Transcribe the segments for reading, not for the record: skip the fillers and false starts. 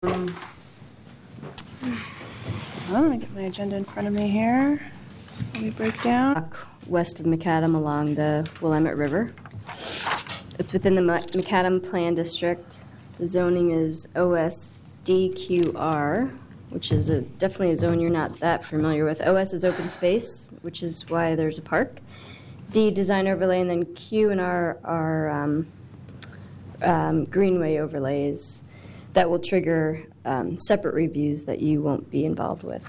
Let me get my agenda in front of me here. Let me break down. West of Macadam along the Willamette River. It's within the Macadam Plan District. The zoning is OSDQR, which is definitely a zone you're not that familiar with. OS is open space, which is why there's a park. D, design overlay, and then Q and R are greenway overlays that will trigger separate reviews that you won't be involved with.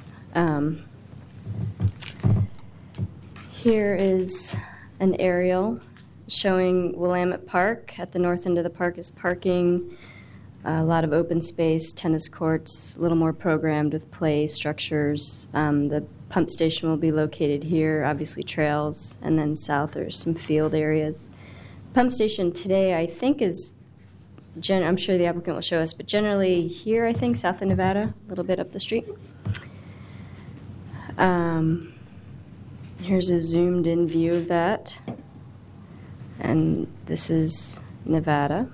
Here is an aerial showing Willamette Park. At the north end of the park is parking, a lot of open space, tennis courts, a little more programmed with play structures. The pump station will be located here, obviously trails, and then south there's some field areas. Pump station today I think is, I'm sure the applicant will show us, but generally here I think, south of Nevada, a little bit up the street. Here's a zoomed in view of that. And this is Nevada.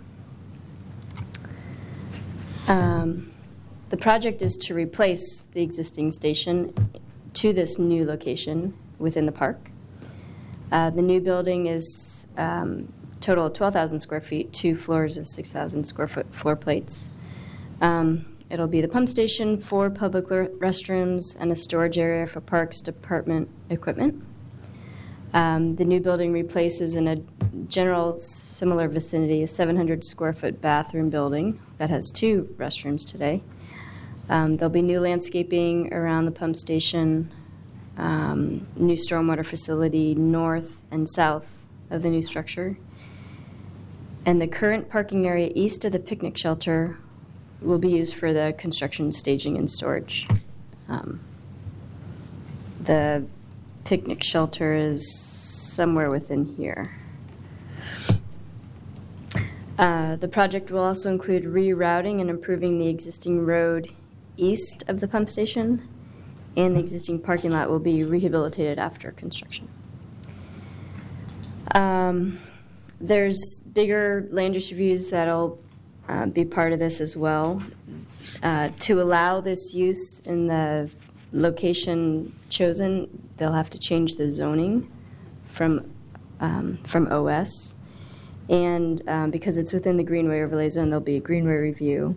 The project is to replace the existing station to this new location within the park. The new building is total of 12,000 square feet, 2 floors of 6,000 square foot floor plates. It'll be the pump station, 4 public restrooms, and a storage area for parks department equipment. The new building replaces in a general similar vicinity a 700 square foot bathroom building that has 2 restrooms today. There'll be new landscaping around the pump station, new stormwater facility north and south of the new structure. And the current parking area east of the picnic shelter will be used for the construction, staging, and storage. The picnic shelter is somewhere within here. The project will also include rerouting and improving the existing road east of the pump station, and the existing parking lot will be rehabilitated after construction. There's bigger land use reviews that'll be part of this as well. To allow this use in the location chosen, they'll have to change the zoning from OS. And because it's within the Greenway Overlay Zone, there'll be a Greenway review.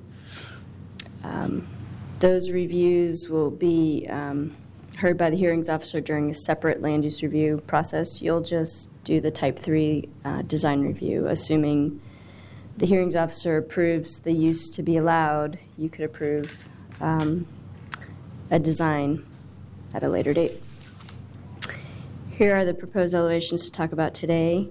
Those reviews will be heard by the hearings officer during a separate land use review process. You'll just do the type 3 design review, assuming the hearings officer approves the use to be allowed. You could approve a design at a later date. Here are the proposed elevations to talk about today.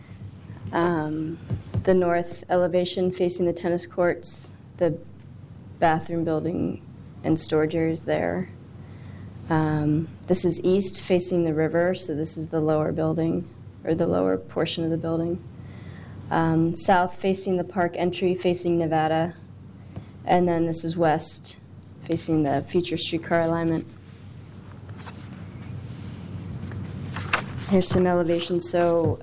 The north elevation facing the tennis courts, the bathroom building and storage areas there. This is east facing the river, so this is the lower building, or the lower portion of the building. South facing the park entry, facing Nevada. And then this is west facing the future streetcar alignment. Here's some elevations. So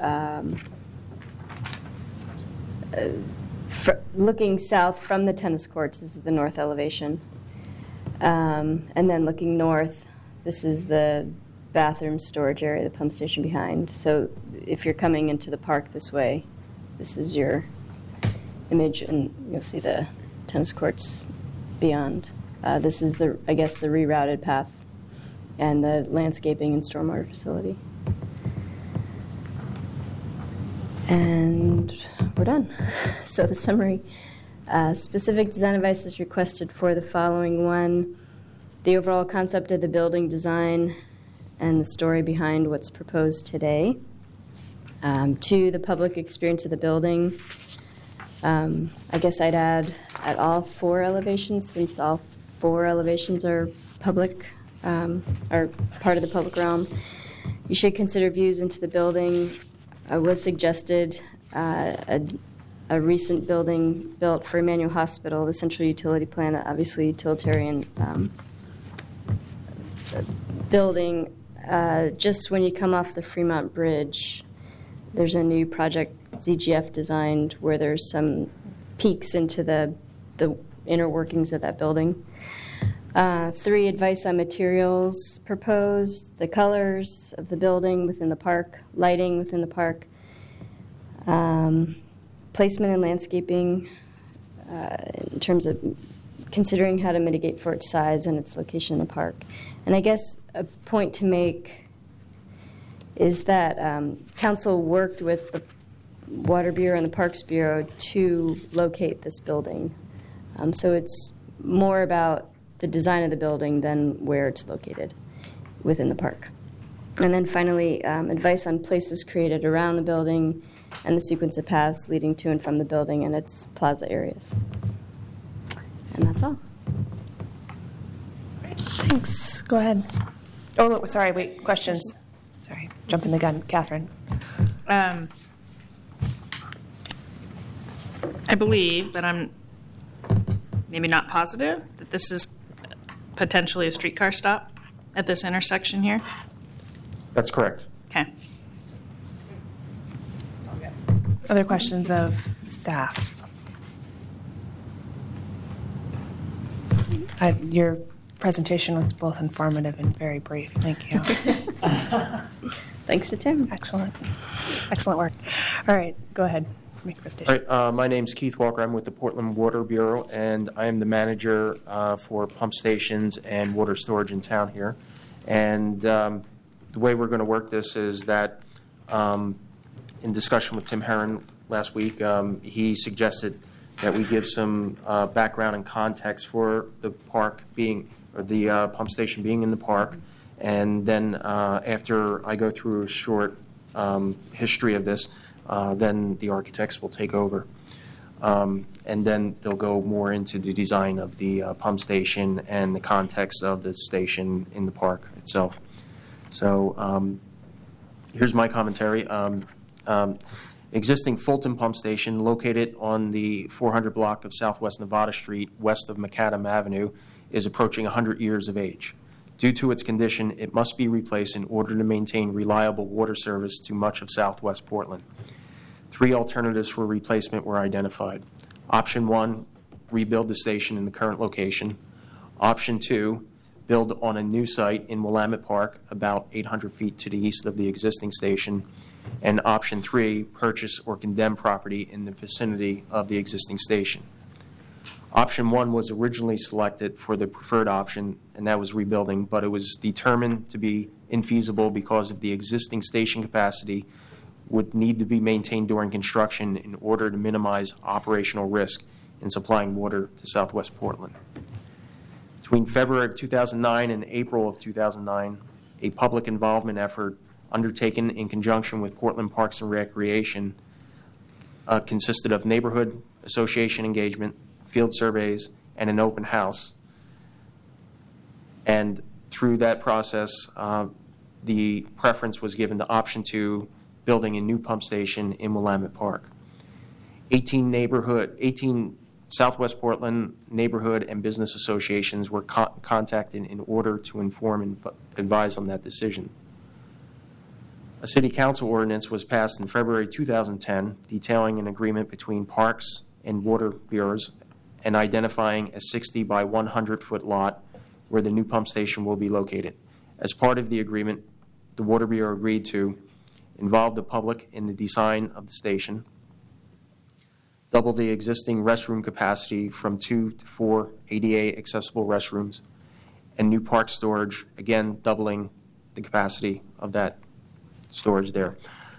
looking south from the tennis courts, this is the north elevation. And then looking north, this is the bathroom storage area, the pump station behind. So if you're coming into the park this way, this is your image, and you'll see the tennis courts beyond. This is the rerouted path and the landscaping and stormwater facility. And we're done. So the summary, specific design advice is requested for the following: 1, the overall concept of the building design and the story behind what's proposed today. 2, the public experience of the building. I guess I'd add at all 4 elevations, since all 4 elevations are public, are part of the public realm. You should consider views into the building. Was suggested a recent building built for Emmanuel Hospital, the central utility plant, obviously utilitarian building. Just when you come off the Fremont Bridge, there's a new project ZGF designed where there's some peaks into the inner workings of that building. 3, advice on materials proposed, the colors of the building within the park, lighting within the park, placement and landscaping in terms of considering how to mitigate for its size and its location in the park. And I guess a point to make is that council worked with the Water Bureau and the Parks Bureau to locate this building. So it's more about the design of the building than where it's located within the park. And then finally, advice on places created around the building and the sequence of paths leading to and from the building and its plaza areas. And that's all. Thanks. Go ahead. Oh, no, sorry. Wait. Questions. Sorry. Jumping the gun. Catherine. I believe, but I'm maybe not positive, that this is potentially a streetcar stop at this intersection here. That's correct. Okay. Other questions of staff? Your presentation was both informative and very brief. Thank you. Thanks to Tim. Excellent. Excellent work. All right. Go ahead. Make a presentation. All right, my name's Keith Walker. I'm with the Portland Water Bureau, and I am the manager for pump stations and water storage in town here. And the way we're going to work this is that in discussion with Tim Herron last week, he suggested that we give some background and context for the park being, or the pump station being in the park. And then after I go through a short history of this, then the architects will take over. And then they'll go more into the design of the pump station and the context of the station in the park itself. So here's my commentary. Existing Fulton Pump Station, located on the 400 block of Southwest Nevada Street, west of Macadam Avenue, is approaching 100 years of age. Due to its condition, it must be replaced in order to maintain reliable water service to much of Southwest Portland. 3 alternatives for replacement were identified. Option 1, rebuild the station in the current location. Option 2, build on a new site in Willamette Park, about 800 feet to the east of the existing station. And option 3, purchase or condemn property in the vicinity of the existing station. Option 1 was originally selected for the preferred option, and that was rebuilding, but it was determined to be infeasible because of the existing station capacity would need to be maintained during construction in order to minimize operational risk in supplying water to Southwest Portland. Between February of 2009 and April of 2009, a public involvement effort undertaken in conjunction with Portland Parks and Recreation consisted of neighborhood association engagement, field surveys, and an open house. And through that process, the preference was given to option 2, building a new pump station in Willamette Park. 18 Southwest Portland neighborhood and business associations were contacted in order to inform and advise on that decision. A city council ordinance was passed in February 2010 detailing an agreement between parks and water bureaus and identifying a 60 by 100 foot lot where the new pump station will be located. As part of the agreement, the Water Bureau agreed to involve the public in the design of the station, double the existing restroom capacity from 2 to 4 ADA accessible restrooms, and new park storage, again doubling the capacity of that storage there.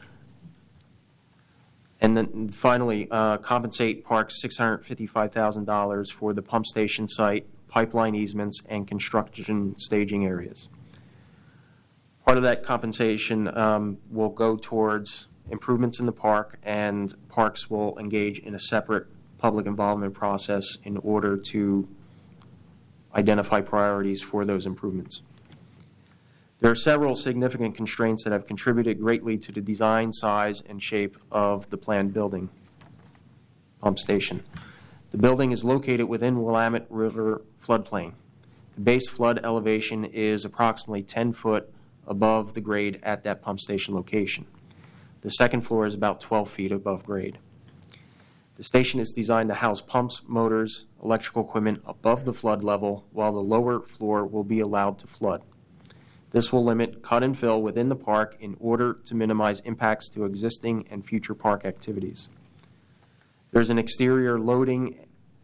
And then finally, compensate parks $655,000 for the pump station site, pipeline easements, and construction staging areas. Part of that compensation will go towards improvements in the park, and parks will engage in a separate public involvement process in order to identify priorities for those improvements. There are several significant constraints that have contributed greatly to the design, size, and shape of the planned building pump station. The building is located within Willamette River floodplain. The base flood elevation is approximately 10 foot above the grade at that pump station location. The second floor is about 12 feet above grade. The station is designed to house pumps, motors, electrical equipment above the flood level, while the lower floor will be allowed to flood. This will limit cut and fill within the park in order to minimize impacts to existing and future park activities. There's an interior loading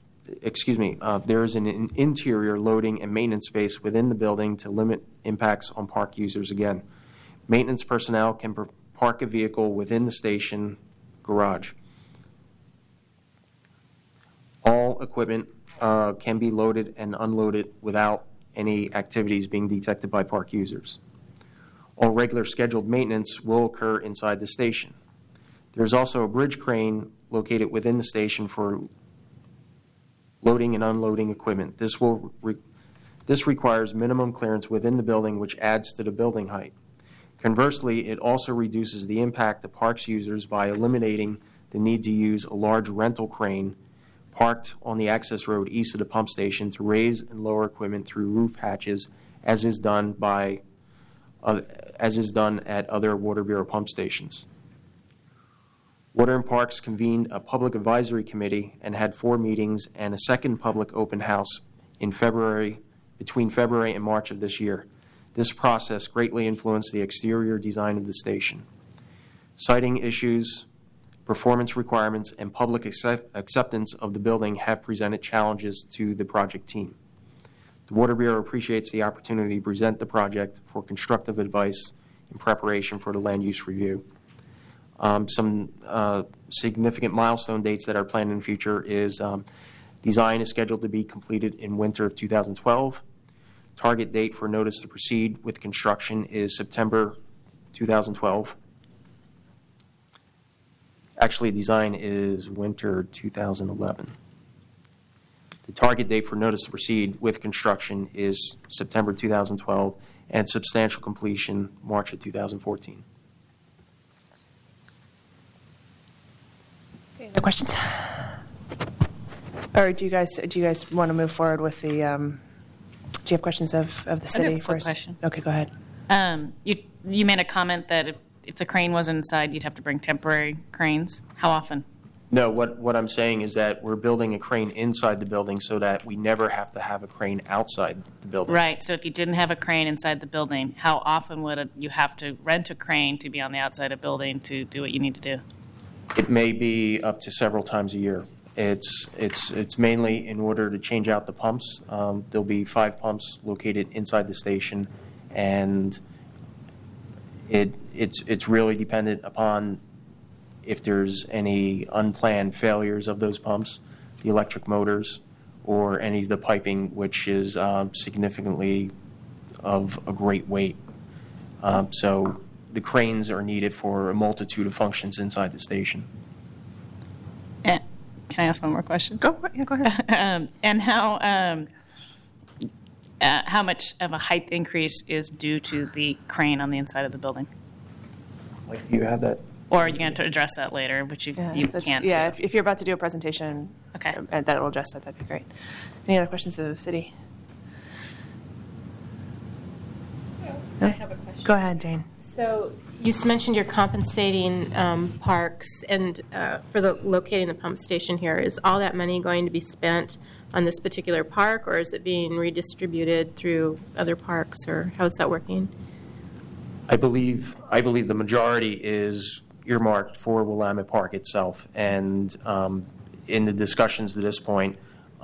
and maintenance space within the building to limit impacts on park users again. Maintenance personnel can park a vehicle within the station garage. All equipment can be loaded and unloaded without any activities being detected by park users. All regular scheduled maintenance will occur inside the station. There's also a bridge crane located within the station for loading and unloading equipment. This requires minimum clearance within the building, which adds to the building height. Conversely, it also reduces the impact to parks users by eliminating the need to use a large rental crane parked on the access road east of the pump station to raise and lower equipment through roof hatches, as is done at other Water Bureau pump stations. Water and Parks convened a public advisory committee and had 4 meetings and a second public open house between February and March of this year. This process greatly influenced the exterior design of the station. Citing issues, performance requirements, and public acceptance of the building have presented challenges to the project team. The Water Bureau appreciates the opportunity to present the project for constructive advice in preparation for the land use review. Some significant milestone dates that are planned in the future is design is scheduled to be completed in winter of 2012. Target date for notice to proceed with construction is September 2012. Actually, design is winter 2011. The target date for notice to proceed with construction is September 2012, and substantial completion March of 2014. Any other questions? Or do you guys want to move forward with the? Do you have questions of the city I have a quick first? question. Okay, go ahead. You made a comment that if the crane was inside, you'd have to bring temporary cranes. How often? No, what I'm saying is that we're building a crane inside the building so that we never have to have a crane outside the building. Right. So if you didn't have a crane inside the building, how often would you have to rent a crane to be on the outside of the building to do what you need to do? It may be up to several times a year. It's mainly in order to change out the pumps. There'll be 5 pumps located inside the station, and it's really dependent upon if there's any unplanned failures of those pumps, the electric motors, or any of the piping, which is significantly of a great weight. So the cranes are needed for a multitude of functions inside the station. Can I ask one more question? Go ahead. And how much of a height increase is due to the crane on the inside of the building? Like, do you have that? Or are you going to address that later, which you can't? Yeah, do? if you're about to do a presentation, Okay. and that will address that, that'd be great. Any other questions of the city? I have a question. Go ahead, Jane. So you mentioned you're compensating parks and for locating the pump station here. Is all that money going to be spent on this particular park, or is it being redistributed through other parks, or how is that working? I believe the majority is earmarked for Willamette Park itself, and in the discussions to this point,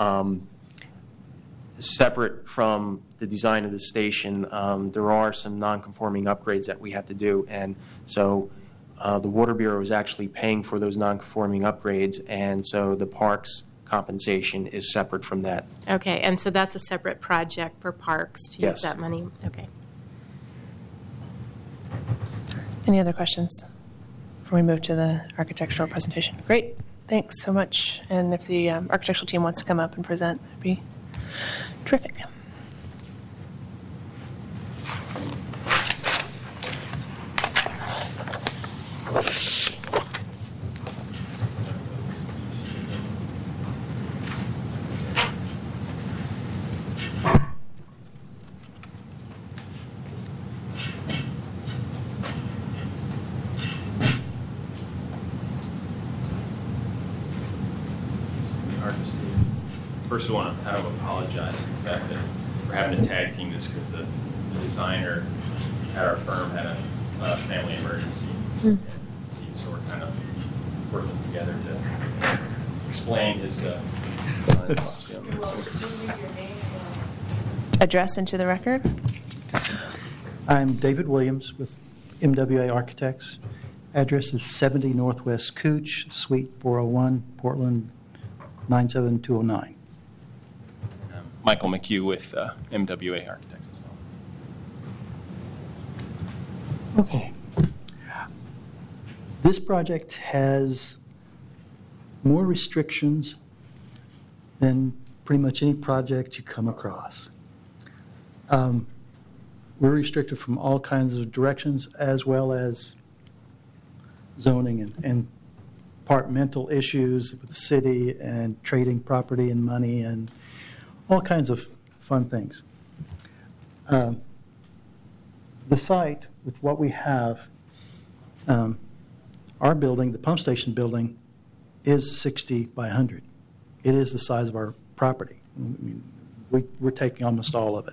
separate from the design of the station, there are some non-conforming upgrades that we have to do, and so the Water Bureau is actually paying for those non-conforming upgrades, and so the parks compensation is separate from that. Okay, and so that's a separate project for parks to Yes. use that money? Okay. Any other questions before we move to the architectural presentation? Great, thanks so much. And if the architectural team wants to come up and present, that'd be terrific. first I want to kind of apologize for the fact that we're having to tag team this because the designer at our firm had a family emergency. And so we're kind of working together to explain his design process. Address into the record. I'm David Williams with MWA Architects. Address is 70 Northwest Cooch, Suite 401, Portland 97209. Michael McHugh with MWA Architects as well. Okay. This project has more restrictions than pretty much any project you come across. We're restricted from all kinds of directions, as well as zoning and departmental issues with the city and trading property and money and all kinds of fun things. The site, with what we have, our building, the pump station building, is 60 by 100. It is the size of our property. I mean, we're taking almost all of it.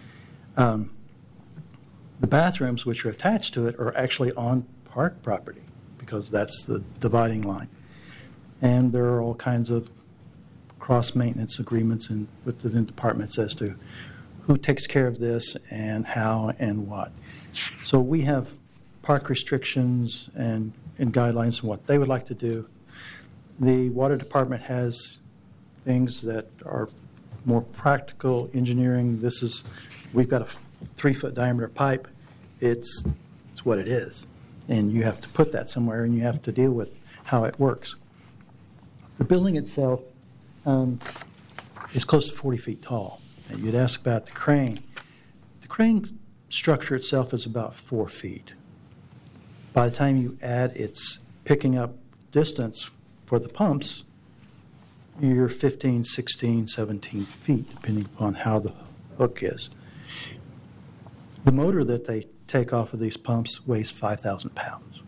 The bathrooms, which are attached to it, are actually on park property because that's the dividing line. And there are all kinds of cross-maintenance agreements within departments as to who takes care of this and how and what. So we have park restrictions and guidelines on what they would like to do. The water department has things that are more practical engineering. We've got a 3-foot diameter pipe. It's what it is. And you have to put that somewhere, and you have to deal with how it works. The building itself is close to 40 feet tall. And you'd ask about the crane. The crane structure itself is about 4 feet. By the time you add its picking up distance for the pumps, you're 15, 16, 17 feet, depending upon how the hook is. The motor that they take off of these pumps weighs 5,000 pounds.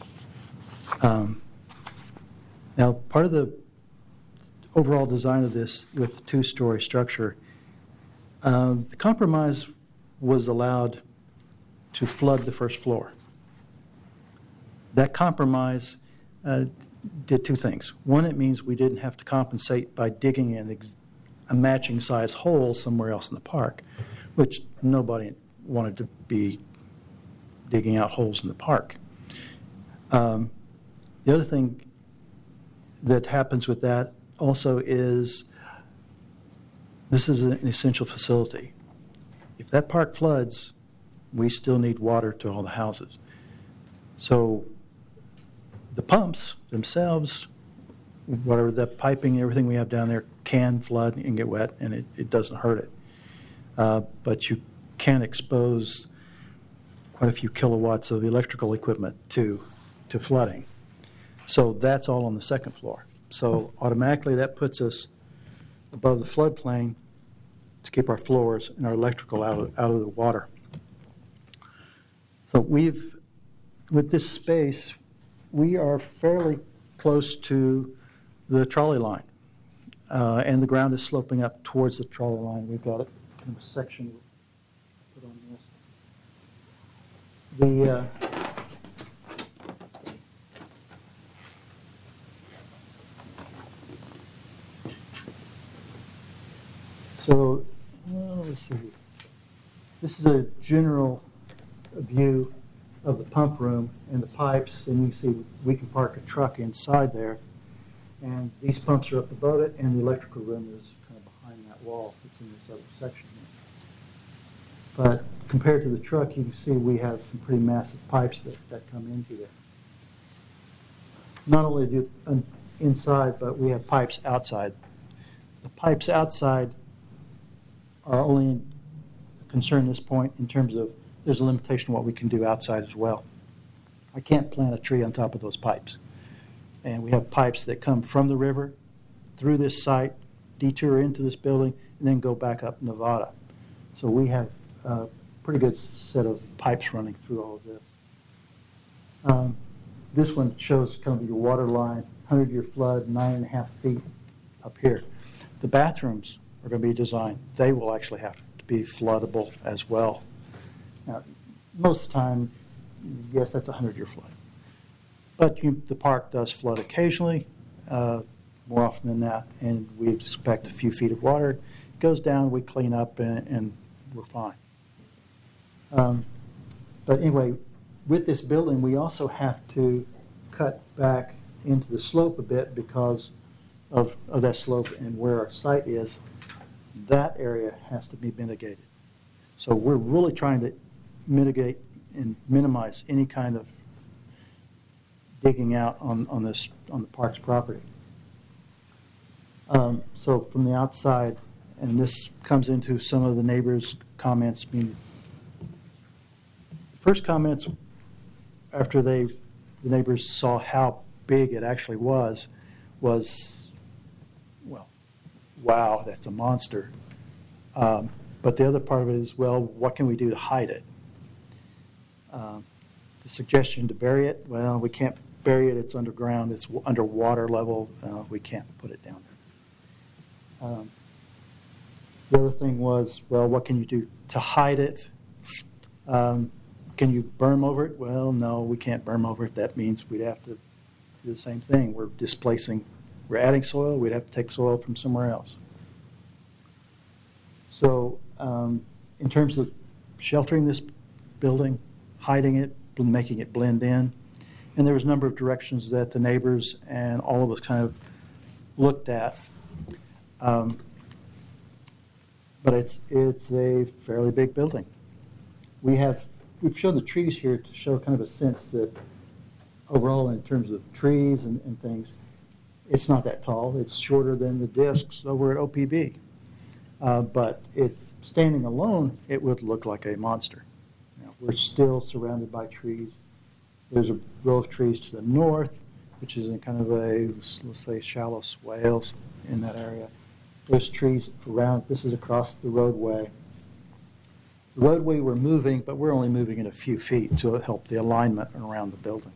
Now, part of the overall design of this with the 2-story structure, the compromise was allowed to flood the first floor. That compromise did 2 things. One, it means we didn't have to compensate by digging a matching size hole somewhere else in the park, which nobody wanted to be digging out holes in the park. The other thing that happens with that also is this is an essential facility. If that park floods, we still need water to all the houses. So the pumps themselves, whatever the piping, everything we have down there can flood and get wet, and it doesn't hurt it. But you can expose quite a few kilowatts of electrical equipment to flooding. So that's all on the second floor. So automatically that puts us above the floodplain to keep our floors and our electrical out of the water. So with this space, we are fairly close to the trolley line. And the ground is sloping up towards the trolley line. We've got a kind of a section put on this. Let's see. This is a general view of the pump room and the pipes, and you see we can park a truck inside there. And these pumps are up above it, and the electrical room is kind of behind that wall that's in this other section here. But compared to the truck, you can see we have some pretty massive pipes that come into there. Not only the inside, but we have pipes outside. The pipes outside are only a concern at this point in terms of there's a limitation of what we can do outside as well. I can't plant a tree on top of those pipes. And we have pipes that come from the river through this site, detour into this building, and then go back up Nevada. So we have a pretty good set of pipes running through all of this. This one shows kind of your water line, 100-year flood, 9.5 feet up here. the bathrooms are going to be designed, they will actually have to be floodable as well. Now, most of the time, yes, that's a 100-year flood. But the park does flood occasionally, more often than that, and we expect a few feet of water. It goes down, we clean up, and we're fine. But anyway, with this building, we also have to cut back into the slope a bit because of that slope and where our site is. That area has to be mitigated. So we're really trying to mitigate and minimize any kind of digging out on the park's property. So from the outside, and this comes into some of the neighbors' comments. I mean, the first comments after the neighbors saw how big it actually was, well, wow, that's a monster. But the other part of it is, well, what can we do to hide it? The suggestion to bury it, well, we can't bury it. It's underground. It's under water level. We can't put it down there. The other thing was, well, what can you do to hide it? Can you berm over it? Well, no, we can't berm over it. That means we'd have to do the same thing. We're adding soil. We'd have to take soil from somewhere else. So in terms of sheltering this building, hiding it, making it blend in, and there was a number of directions that the neighbors and all of us kind of looked at. But it's a fairly big building. We've shown the trees here to show kind of a sense that overall in terms of trees and things, it's not that tall. It's shorter than the discs over at OPB. But standing alone, it would look like a monster. We're still surrounded by trees. There's a row of trees to the north, which is in kind of a, let's say, shallow swales in that area. There's trees around. This is across the roadway. The roadway we're moving, but we're only moving it a few feet to help the alignment around the building.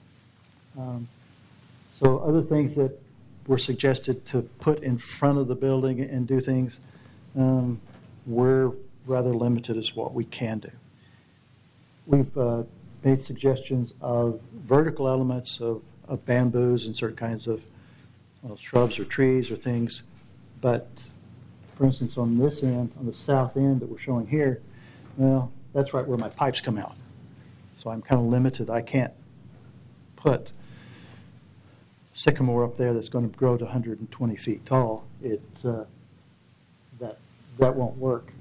So other things that were suggested to put in front of the building and do things, we're rather limited as what we can do. We've made suggestions of vertical elements of bamboos and certain kinds of shrubs or trees or things. But, for instance, on this end, on the south end that we're showing here, well, that's right where my pipes come out. So I'm kind of limited. I can't put sycamore up there that's going to grow to 120 feet tall. That won't work.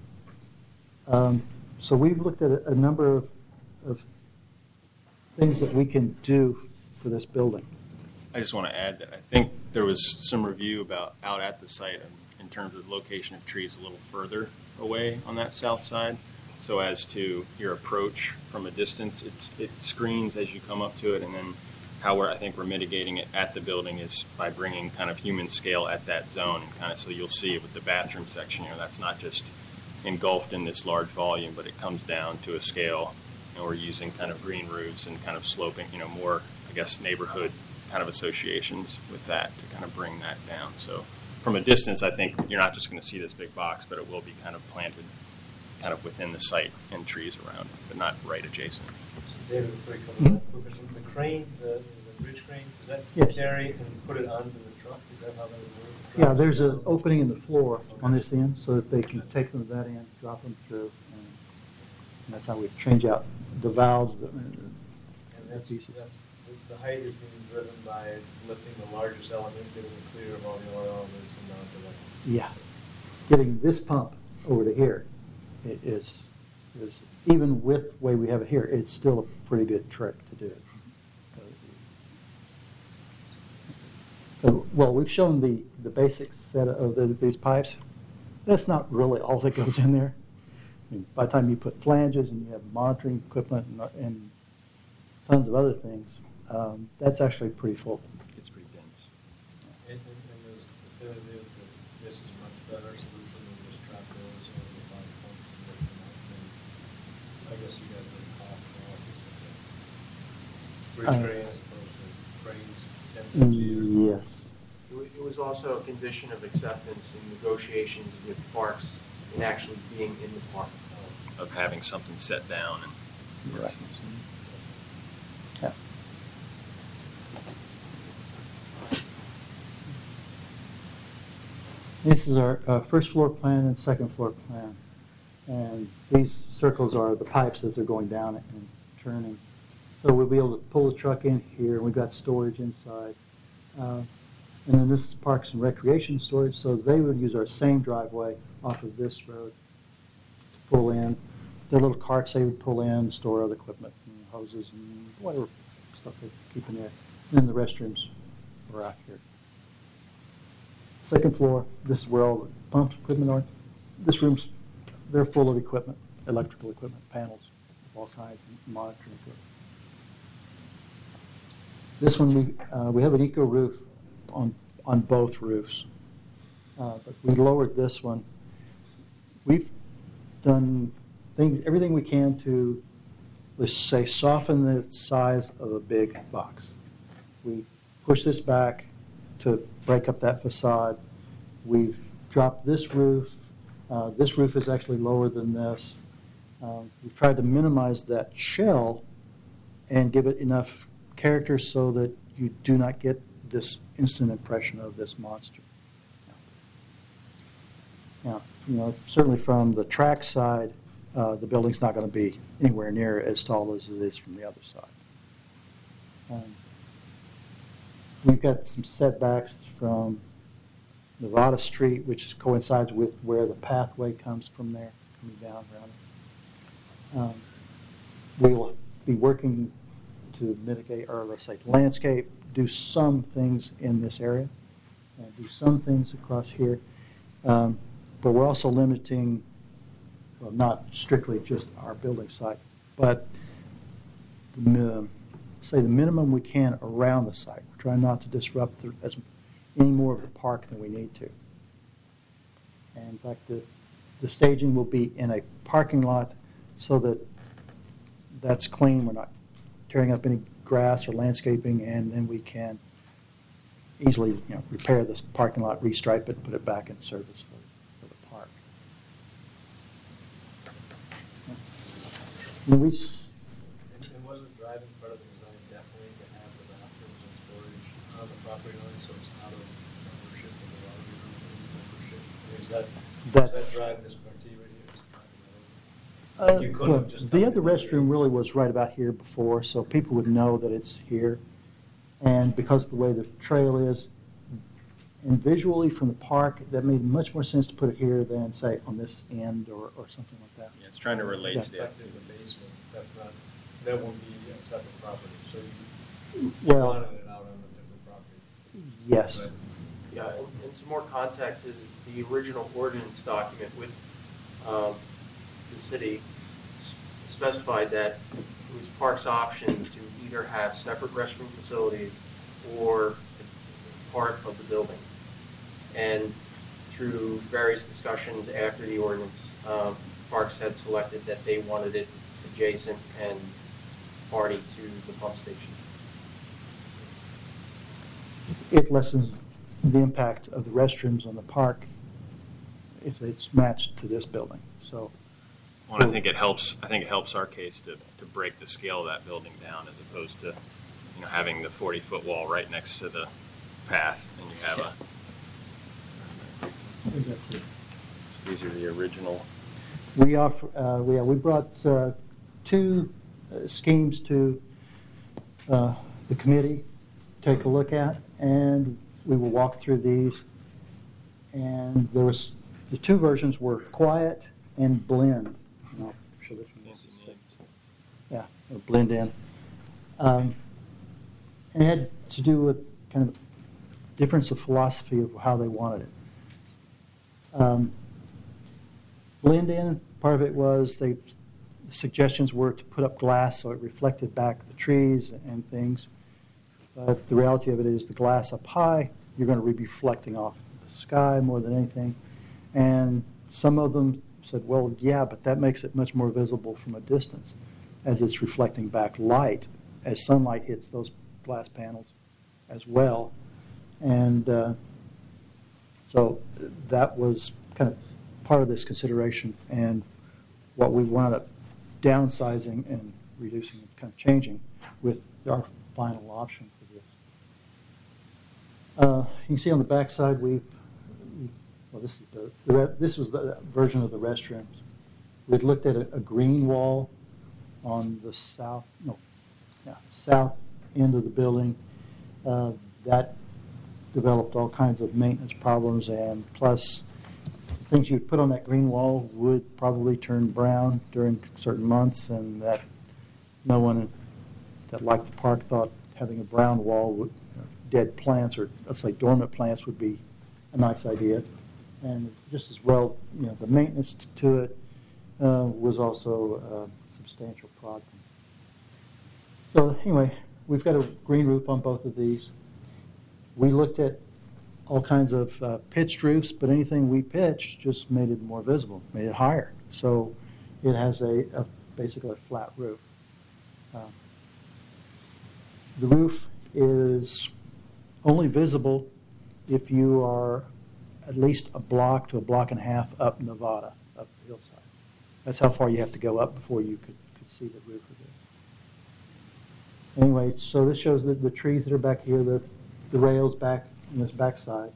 So we've looked at a number of things that we can do for this building. I just want to add that I think there was some review out at the site in terms of location of trees a little further away on that south side. So as to your approach from a distance, it screens as you come up to it, and then how I think we're mitigating it at the building is by bringing kind of human scale at that zone, and kind of so you'll see with the bathroom section here, that's not just engulfed in this large volume, but it comes down to a scale, and we're using kind of green roofs and kind of sloping, more, I guess, neighborhood kind of associations with that to kind of bring that down. So from a distance, I think you're not just going to see this big box, but it will be kind of planted kind of within the site and trees around it, but not right adjacent. So David, before you come back, the crane, the bridge crane, does that Yes. carry and put it onto the truck? Is that how that would work? Yeah, there's an opening in the floor on this end so that they can take them to that end, drop them through, and that's how we change out the valves. And that's, the height is being driven by lifting the largest element, getting it clear of all the other elements and not the left. Yeah, getting this pump over to here is even with the way we have it here, it's still a pretty good trick to do it. Well, we've shown the basic set of these pipes. That's not really all that goes in there. I mean, by the time you put flanges and you have monitoring equipment and tons of other things, that's actually pretty full. It's pretty dense. And there's definitive that this is a much better solution than just trap those or the body pumps and lift them up. And I guess you guys did a cost analysis of the bridge crane as opposed to cranes. Yes. It was also a condition of acceptance in negotiations with parks and actually being in the park. Of having something set down and. Right. Yeah. This is our first floor plan and second floor plan. And these circles are the pipes as they're going down it and turning. So we'll be able to pull the truck in here, and we've got storage inside. And then this is Parks and Recreation storage, so they would use our same driveway off of this road to pull in. Their little carts they would pull in, store other equipment, and hoses and whatever stuff they keep in there. And then the restrooms are out here. Second floor, this is where all the pump equipment are. This room's, they're full of equipment, electrical equipment, panels, all kinds, and monitoring equipment. This one, we have an eco roof on both roofs. But we lowered this one. We've done things, everything we can to, let's say, soften the size of a big box. We push this back to break up that facade. We've dropped this roof. This roof is actually lower than this. We've tried to minimize that shell and give it enough character so that you do not get this instant impression of this monster. Now, certainly from the track side, the building's not going to be anywhere near as tall as it is from the other side. We've got some setbacks from Nevada Street, which coincides with where the pathway comes from there, coming down around it. We will be working to mitigate, or let's say landscape, do some things in this area, and do some things across here. But we're also limiting, well, not strictly just our building site, but say the minimum we can around the site. We're trying not to disrupt any more of the park than we need to. And in fact, the staging will be in a parking lot so that that's clean. We're not tearing up any grass or landscaping, and then we can easily repair this parking lot, restripe it, put it back in service for the park. And was the driving part of the design definitely to have the bathrooms and storage on the property line, so it's out of ownership of the larger membership? Does that drive this activity? You couldn't well, have just the done other it. restroom really was right about here before, so people would know that it's here. And because of the way the trail is, and visually from the park, that made much more sense to put it here than, say, on this end or something like that. Yeah, it's trying to relate Yeah. to the Effective activity. the basement, that won't be a separate property, so you Well, wanted it out on a different property. yes. Right. Yeah, and some more context is the original ordinance document with the city specified that it was park's option to either have separate restroom facilities or part of the building. And through various discussions after the ordinance, Parks had selected that they wanted it adjacent and party to the pump station. It lessens the impact of the restrooms on the park if it's matched to this building. So, Well, I think it helps our case to break the scale of that building down as opposed to, having the 40-foot wall right next to the path, and you have these are the original. we offer. We brought two schemes to the committee to take a look at, and we will walk through these. And the two versions were quiet and blend. I'll show this one. Yeah, it'll blend in. And it had to do with kind of difference of philosophy of how they wanted it. Blend in, part of it was the suggestions were to put up glass so it reflected back the trees and things. But the reality of it is the glass up high, you're going to be reflecting off the sky more than anything. And some of them said, well, yeah, but that makes it much more visible from a distance as it's reflecting back light as sunlight hits those glass panels as well. And So that was kind of part of this consideration, and what we wound up downsizing and reducing and kind of changing with our final option for this. You can see on the back side, this was the version of the restrooms. We'd looked at a green wall on the south end of the building. That developed all kinds of maintenance problems, and plus things you'd put on that green wall would probably turn brown during certain months, and that no one that liked the park thought having a brown wall with dead plants, or let's say dormant plants, would be a nice idea. And just as well, the maintenance to it was also a substantial problem. So anyway, we've got a green roof on both of these. We looked at all kinds of pitched roofs, but anything we pitched just made it more visible, made it higher. So it has basically a flat roof. The roof is only visible if you are at least a block to a block and a half up Nevada, up the hillside. That's how far you have to go up before you could see the roof of it. Anyway, so this shows the trees that are back here, the rails back in this backside.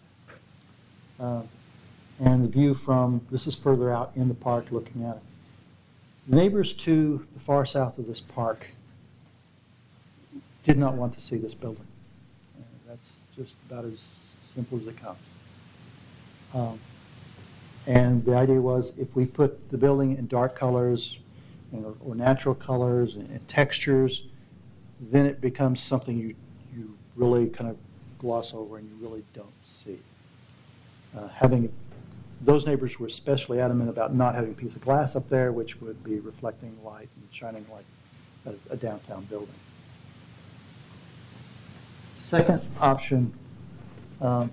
And the view from, this is further out in the park looking at it. Neighbors to the far south of this park did not want to see this building. That's just about as simple as it comes. And the idea was, if we put the building in dark colors or natural colors and textures, then it becomes something you really kind of gloss over and you really don't see. Those neighbors were especially adamant about not having a piece of glass up there, which would be reflecting light and shining like a downtown building. Second option, we're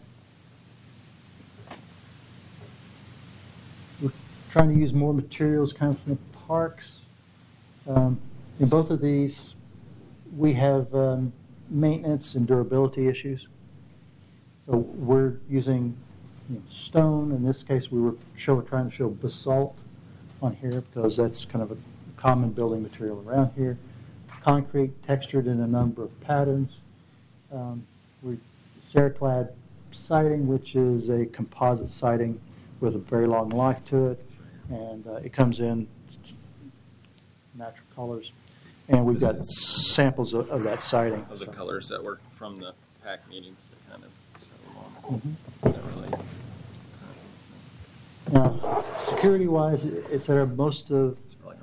trying to use more materials kind of from the parks. In both of these, we have maintenance and durability issues. So we're using stone. In this case, we were trying to show basalt on here because that's kind of a common building material around here. Concrete, textured in a number of patterns. We Ceraclad siding, which is a composite siding with a very long life to it, and it comes in natural colors. And we've got samples of that siding. Of the colors that were from the PAC meetings that kind of settle on. That really Now, security-wise, et cetera, most of,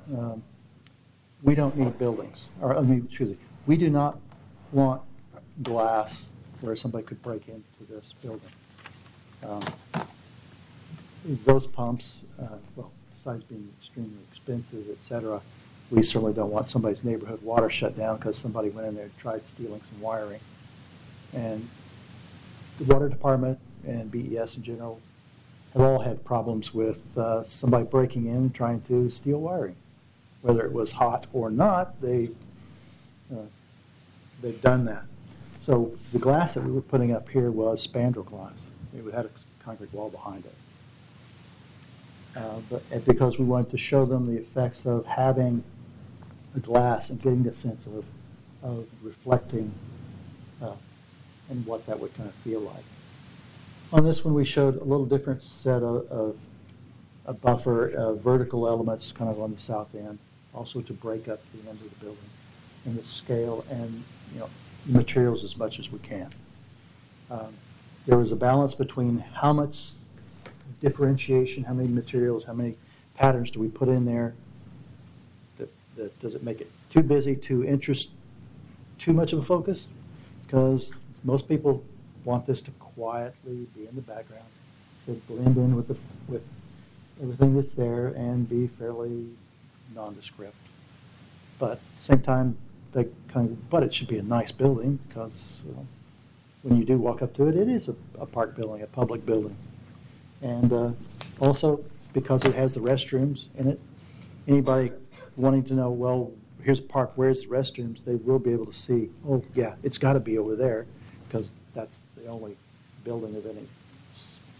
we don't need buildings. Or, we do not want glass where somebody could break into this building. Those pumps, besides being extremely expensive, et cetera, we certainly don't want somebody's neighborhood water shut down because somebody went in there and tried stealing some wiring. And the water department and BES in general have all had problems with somebody breaking in trying to steal wiring. Whether it was hot or not, they've done that. So the glass that we were putting up here was spandrel glass. It had a concrete wall behind it. But because we wanted to show them the effects of having a glass and getting the sense of reflecting and what that would kind of feel like. On this one, we showed a little different set of a buffer, vertical elements kind of on the south end, also to break up the end of the building in the scale and materials as much as we can. There was a balance between how much differentiation, how many materials, how many patterns do we put in there. That does it make it too busy, too much of a focus? Because most people want this to quietly be in the background, so blend in with everything that's there and be fairly nondescript. But at the same time, but it should be a nice building because when you do walk up to it, it is a park building, a public building. And also, because it has the restrooms in it, anybody wanting to know, well, here's a park, where's the restrooms, they will be able to see, oh, yeah, it's got to be over there because that's the only building of any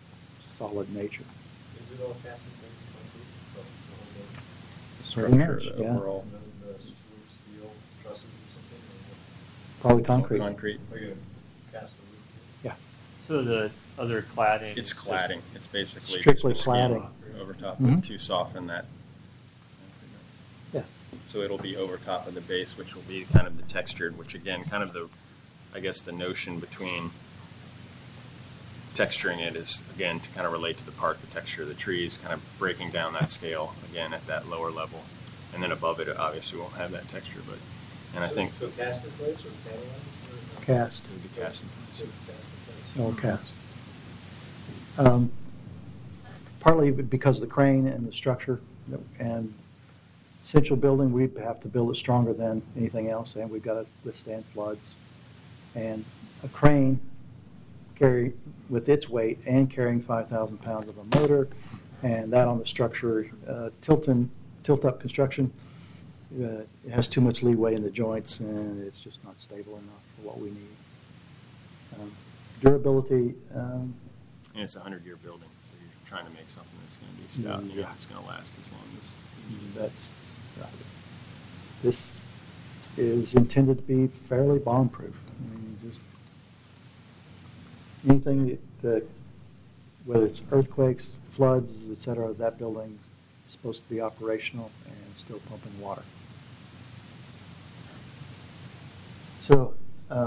solid nature. Is it all cast in place concrete? The Pretty Structure, much, the yeah. overall. And then the roof steel trusses or something? Or Probably concrete. Concrete. what? Are you going to cast the roof? Yeah. So the other cladding? It's is just- cladding. It's basically Strictly just a skin cladding. over top Mhm. to soften that. Yeah. So it'll be over top of the base, which will be kind of the textured, which again, kind of the, I guess, the notion between texturing it is, again, to kind of relate to the park, the texture of the trees, kind of breaking down that scale, again, at that lower level. And then above it, obviously, won't have that texture, but, and I think So cast in place or panelized? Or Cast. it would be cast in So place. cast in place. No cast. Partly because of the crane and the structure, and central building, we have to build it stronger than anything else, and we've got to withstand floods. And a crane carry with its weight and carrying 5,000 pounds of a motor, and that on the structure, tilt-up construction, it has too much leeway in the joints, and it's just not stable enough for what we need. Durability, And it's a 100-year building, so you're trying to make something that's going to be stout, and you know Yeah. it's going to last as long as. that's, this is intended to be fairly bomb-proof. I mean, just anything that, whether it's earthquakes, floods, et cetera, that building is supposed to be operational and still pumping water. So,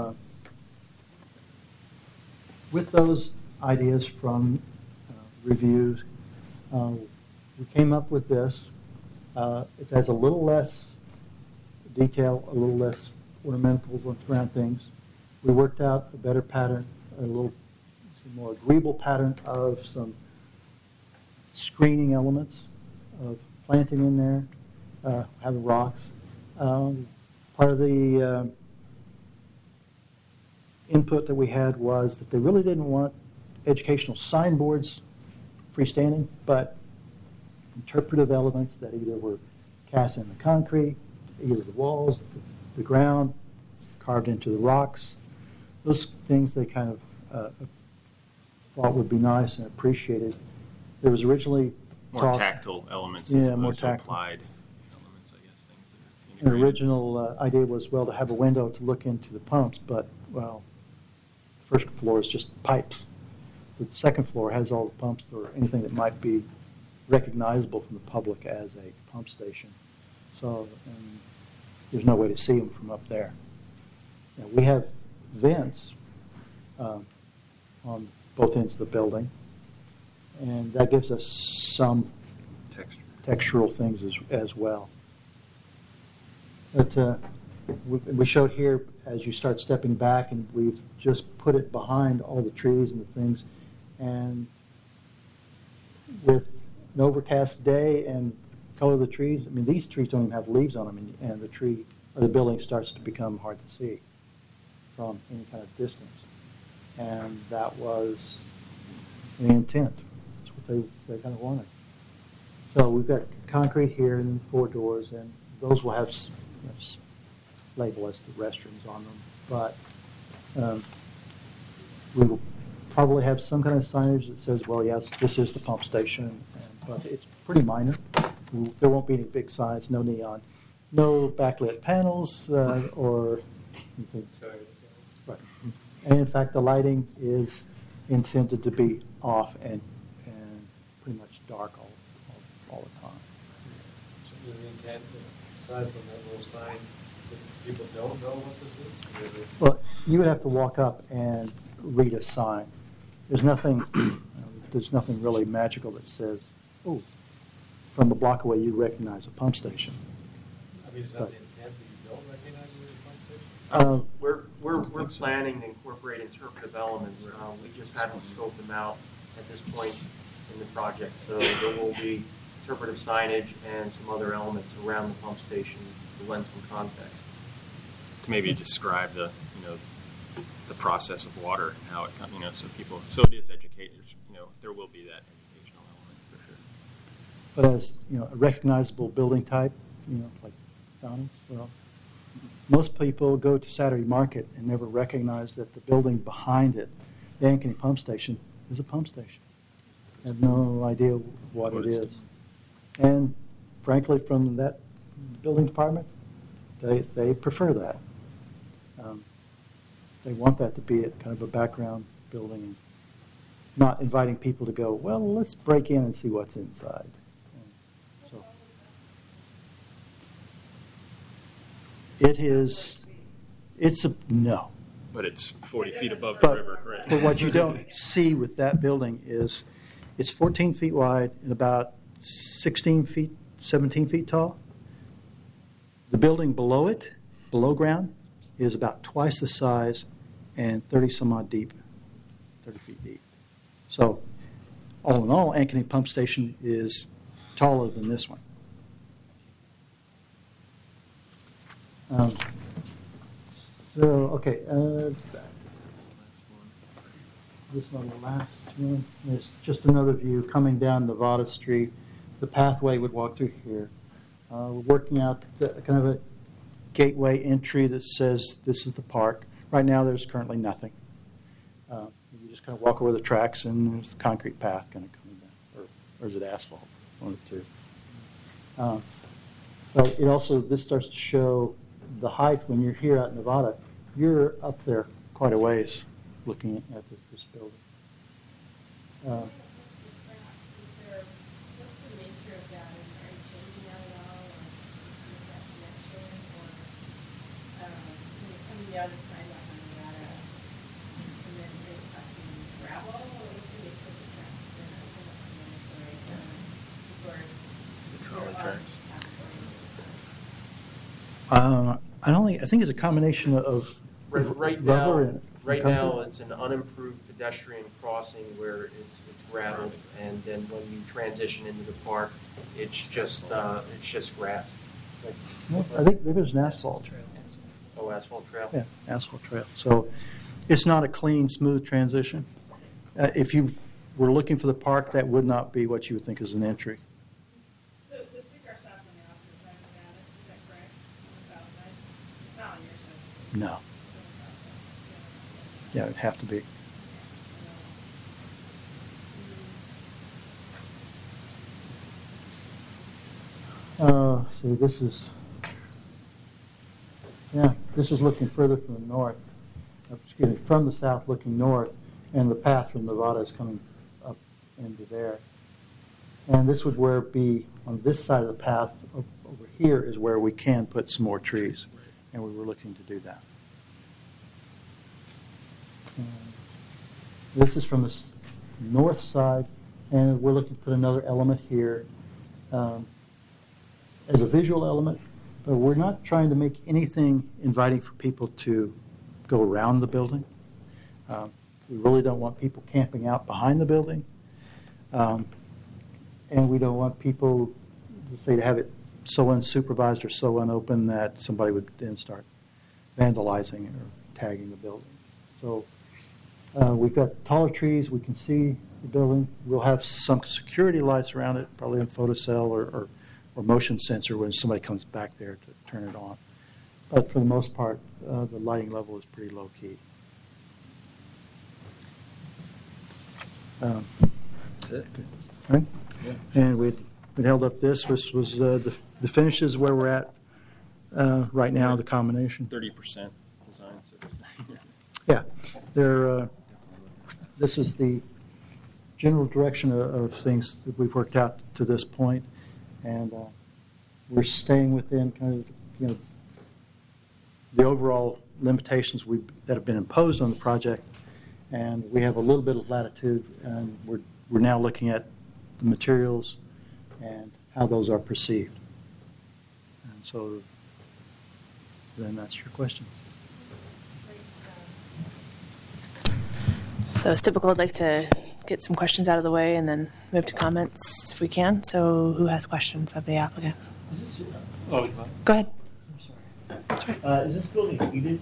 with those ideas from reviews, we came up with this. It has a little less detail, a little less ornamentals around things. We worked out a better pattern, some more agreeable pattern of some screening elements, of planting in there, having rocks. Part of the input that we had was that they really didn't want educational signboards freestanding, but interpretive elements that either were cast in the concrete, either the walls, the ground, carved into the rocks. Those things they kind of thought would be nice and appreciated. There was originally More talk, tactile elements Yeah, as more opposed to tactile. applied elements, I guess, things that are an integrated. original idea was, well, to have a window to look into the pumps, but, well, the first floor is just pipes. The second floor has all the pumps or anything that might be recognizable from the public as a pump station. So there's no way to see them from up there. Now, we have vents on both ends of the building, and that gives us some Texture. textural things as well. But we showed here, as you start stepping back, and we've just put it behind all the trees and the things, and with an overcast day and color of the trees, I mean, these trees don't even have leaves on them, and the tree, or the building starts to become hard to see from any kind of distance. And that was the intent. That's what they kind of wanted. So we've got concrete here and 4 doors, and those will have label as the restrooms on them. But we will probably have some kind of signage that says, well, yes, this is the pump station, but it's pretty minor. There won't be any big signs, no neon, no backlit panels or anything. Right. And in fact, the lighting is intended to be off and pretty much dark all the time. So is the intent, aside from that little sign, that people don't know what this is? Or is it- Well, you would have to walk up and read a sign. There's nothing really magical that says, oh, from a block away you recognize a pump station. I mean, is that the intent that you don't recognize it as a pump station? We're planning to incorporate interpretive elements. We just haven't scoped them out at this point in the project. So there will be interpretive signage and some other elements around the pump station to lend some context. To maybe describe the process of water and how it comes, so it is educators, there will be that educational element for sure. But as, a recognizable building type, like Donna's, well, most people go to Saturday Market and never recognize that the building behind it, the Ankeny Pump Station, is a pump station. have no idea what it is. And frankly, from that building department, they prefer that. They want that to be a kind of a background building, and not inviting people to go, well, let's break in and see what's inside. So no. But it's 40 feet above the But, river, right? but what you don't see with that building is it's 14 feet wide and about 16 feet, 17 feet tall. The building below it, below ground, is about twice the size and 30 some odd deep, 30 feet deep. So all in all, Ankeny Pump Station is taller than this one. Okay, this is on the last one. There's just another view coming down Nevada Street. The pathway would walk through here. We're working out kind of a gateway entry that says this is the park. Right now, there's currently nothing. You just kind of walk over the tracks, and there's the concrete path kind of coming down, or is it asphalt? One of the two. But it also, this starts to show the height when you're here out in Nevada. You're up there quite a ways looking at this building. I think it's a combination of Right rubber now, and right concrete. now, it's an unimproved pedestrian crossing where it's gravel, and then when you transition into the park, it's just grass. No, I think there's an asphalt trail. Oh, asphalt trail? Yeah, asphalt trail. So it's not a clean, smooth transition. If you were looking for the park, that would not be what you would think is an entry. So the streetcar stops on the opposite side of the Nevada, is that correct? On the south side? Not on your side? No. On the south side? Yeah, it'd have to be. See, this is looking further from the north, excuse me, from the south looking north, and the path from Nevada is coming up into there. And this would where be on this side of the path over here is where we can put some more trees, and we were looking to do that. This is from the north side, and we're looking to put another element here as a visual element, but we're not trying to make anything inviting for people to go around the building. We really don't want people camping out behind the building, and we don't want people, to have it so unsupervised or so unopen that somebody would then start vandalizing or tagging the building. So we've got taller trees. We can see the building. We'll have some security lights around it, probably in photocell or motion sensor when somebody comes back there to turn it on. But for the most part, the lighting level is pretty low key. That's it. Right? Yeah. And we held up this was the finishes where we're at right now, the combination. 30% design. Yeah, this is the general direction of things that we've worked out to this point, and we're staying within kind of the overall limitations that have been imposed on the project, and we have a little bit of latitude, and we're now looking at the materials and how those are perceived. And so then that's your questions. So as typical, I'd like to get some questions out of the way and then move to comments if we can. So who has questions of the applicant? Is this, oh, Go ahead. I'm sorry. Is this building heated?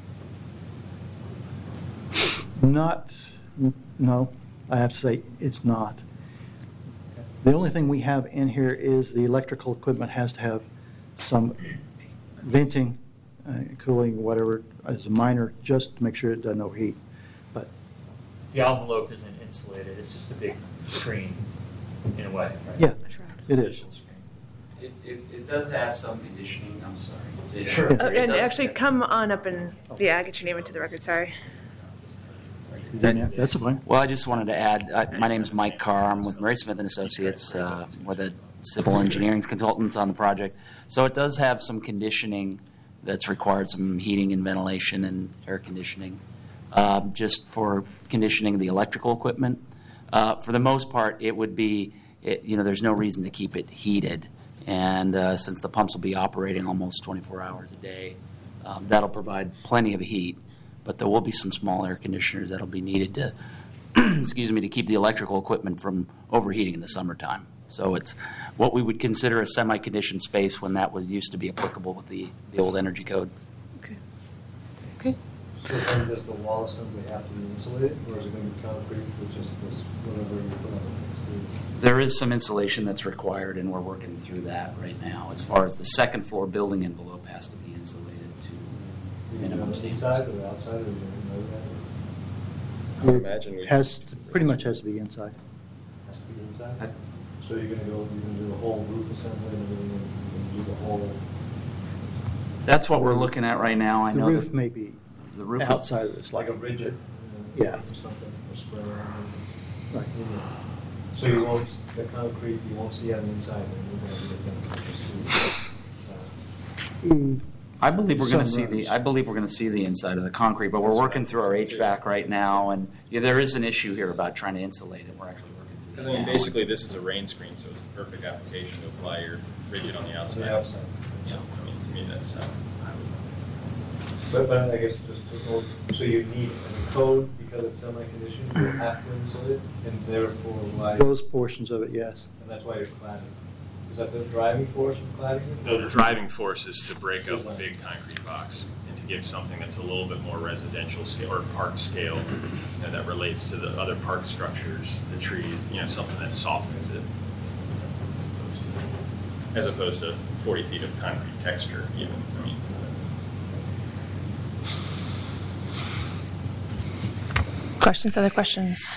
No, I have to say it's not. The only thing we have in here is the electrical equipment has to have some venting, cooling, whatever, as a minor, just to make sure it doesn't overheat. But The envelope isn't insulated, it's just a big screen in a way, right? Yeah, it is. Visual screen. It does have some conditioning, I'm sorry. Sure. It And does- actually, come on up and, yeah, get your name into the record, sorry. That's fine. Well, I just wanted to add, my name is Mike Carr. I'm with Murray Smith & Associates. We're the civil engineering consultants on the project. So it does have some conditioning that's required, some heating and ventilation and air conditioning, just for conditioning the electrical equipment. For the most part, it would be, there's no reason to keep it heated. And since the pumps will be operating almost 24 hours a day, that'll provide plenty of heat. But there will be some small air conditioners that'll be needed to, to keep the electrical equipment from overheating in the summertime. So it's what we would consider a semi-conditioned space when that was used to be applicable with the old energy code. Okay. Okay. So then does the wall assembly have to be insulated, or is it going to be concrete with just this, whatever you put on it? There is some insulation that's required, and we're working through that right now. As far as the second floor building envelope has to be insulated to minimum standards. Inside or outside, or you know that? I would imagine we Pretty much has to be inside. Has to be inside? So you're going to do the whole roof assembly and everything, you're going to do the whole... That's what we're looking at right now. I The know roof that may be the roof outside of this. Like a rigid, Yeah. or something, or square around. Right. So you won't, the concrete, you won't see on the inside, and you're going to be able to see. I believe we're going to Some see rooms. I believe we're going to see the inside of the concrete, but we're working through our HVAC right now, and there is an issue here about trying to insulate it. We're actually working through Because that I mean, now. basically, this is a rain screen, so it's the perfect application to apply your rigid on the On outside. the outside. Yeah, I mean, to me, that's how I would. But I guess just to go, so you need, in the code, because it's semi-conditioned, you have to insulate it, and therefore why, and Those portions of it, yes. that's why you're cladding. Is that the driving force of cladding? No, the driving force is to break up a big concrete box and to give something that's a little bit more residential scale or park scale, that relates to the other park structures, the trees, something that softens it, as opposed to 40 feet of concrete texture, even. I mean, Questions, other questions?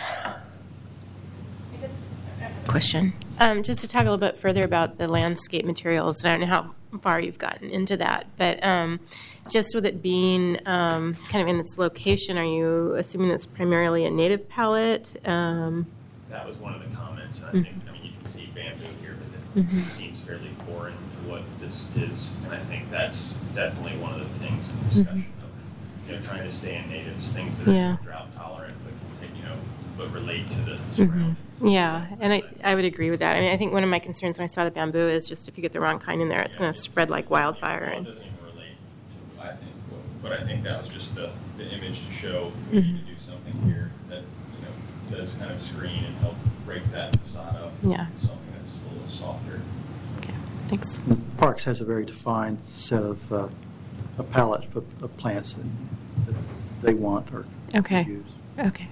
Question. Just to talk a little bit further about the landscape materials, and I don't know how far you've gotten into that, but just with it being kind of in its location, are you assuming it's primarily a native palette? that was one of the comments. And I think, you can see bamboo here, but it seems fairly foreign to what this is. And I think that's definitely one of the things in discussion of, trying to stay in natives, things that are drought tolerant, but can take, but relate to the surroundings. Yeah, and I would agree with that. I mean, I think one of my concerns when I saw the bamboo is just if you get the wrong kind in there, it's going to spread like wildfire. Well, it And doesn't even relate to, I think, but I think that was just the image to show we need to do something here that, does kind of screen and help break that facade up. Yeah. Something that's a little softer. Okay, thanks. Parks has a very defined set of a palette of plants that they want or Okay. use. Okay.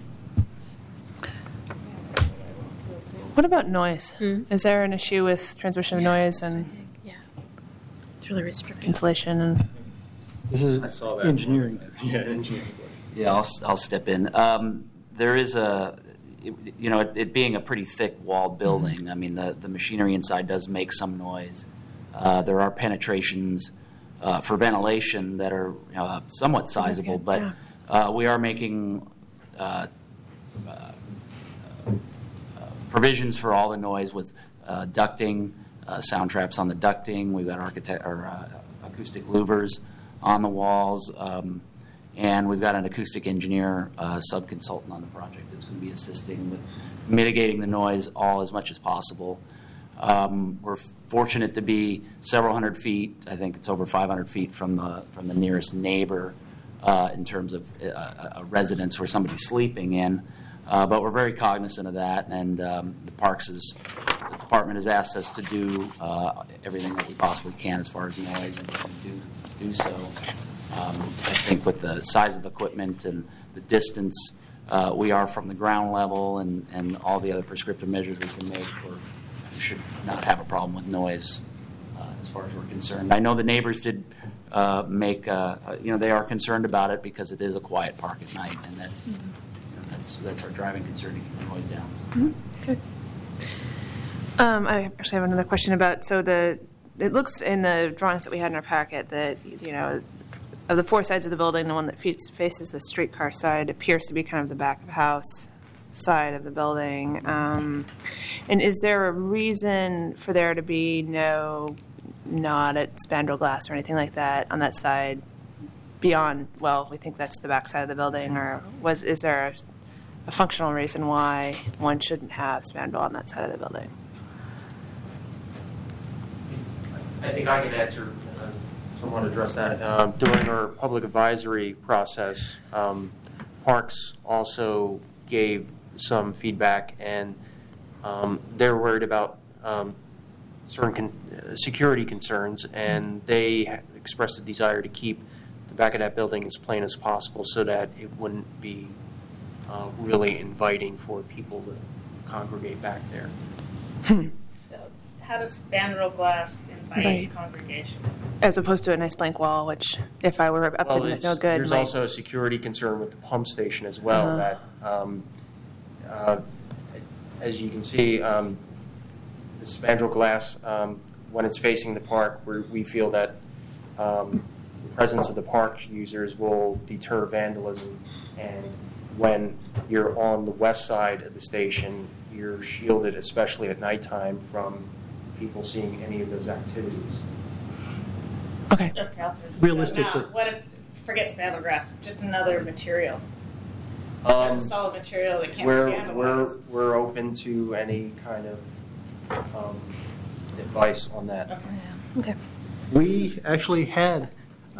What about noise? Is there an issue with transmission of noise and Yeah. It's really restricted. insulation? And This is I saw that. engineering. Yeah, engineering. Yeah, I'll step in. There is it being a pretty thick walled building, I mean, the machinery inside does make some noise. There are penetrations for ventilation that are somewhat sizable, but we are making provisions for all the noise with ducting, sound traps on the ducting. We've got acoustic louvers on the walls. And we've got an acoustic engineer, sub-consultant on the project that's going to be assisting with mitigating the noise all as much as possible. We're fortunate to be several hundred feet. I think it's over 500 feet from the nearest neighbor in terms of a residence where somebody's sleeping in. But we're very cognizant of that, and the department has asked us to do everything that we possibly can as far as noise, and do so. I think with the size of equipment and the distance we are from the ground level and all the other prescriptive measures we can make, we should not have a problem with noise as far as we're concerned. I know the neighbors did they are concerned about it because it is a quiet park at night, and that's That's our driving concern, to keep the noise down. Good. I actually have another question about, so it looks in the drawings that we had in our packet that, of the four sides of the building, the one that faces the streetcar side appears to be kind of the back of the house side of the building. And is there a reason for there to be no knotted spandrel glass or anything like that on that side beyond, well, we think that's the back side of the building, or is there a functional reason why one shouldn't have spandrel on that side of the building? I think I can answer, someone address that. During our public advisory process, Parks also gave some feedback, and they're worried about certain security concerns, and they expressed a desire to keep the back of that building as plain as possible so that it wouldn't be really inviting for people to congregate back there. So how does spandrel glass invite Right. congregation? As opposed to a nice blank wall, which if I were up to no good. There's might- also a security concern with the pump station as well, that, as you can see, the spandrel glass, when it's facing the park, we feel that the presence of the park users will deter vandalism. And when you're on the west side of the station, you're shielded, especially at nighttime, from people seeing any of those activities. Okay. Okay, I'll throw this Realistically- out. Now, what if, forget spandrel glass, just another material? That's a solid material that can't be vandalized. We're open to any kind of advice on that. Okay. Okay. We actually had,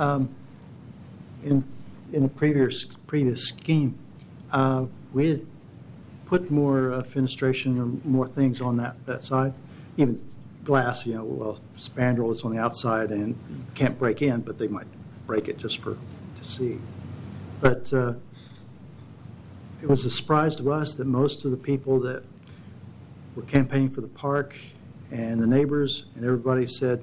in a previous scheme, we had put more fenestration or more things on that side, even glass, spandrel is on the outside and you can't break in, but they might break it just to see. But it was a surprise to us that most of the people that were campaigning for the park and the neighbors and everybody said,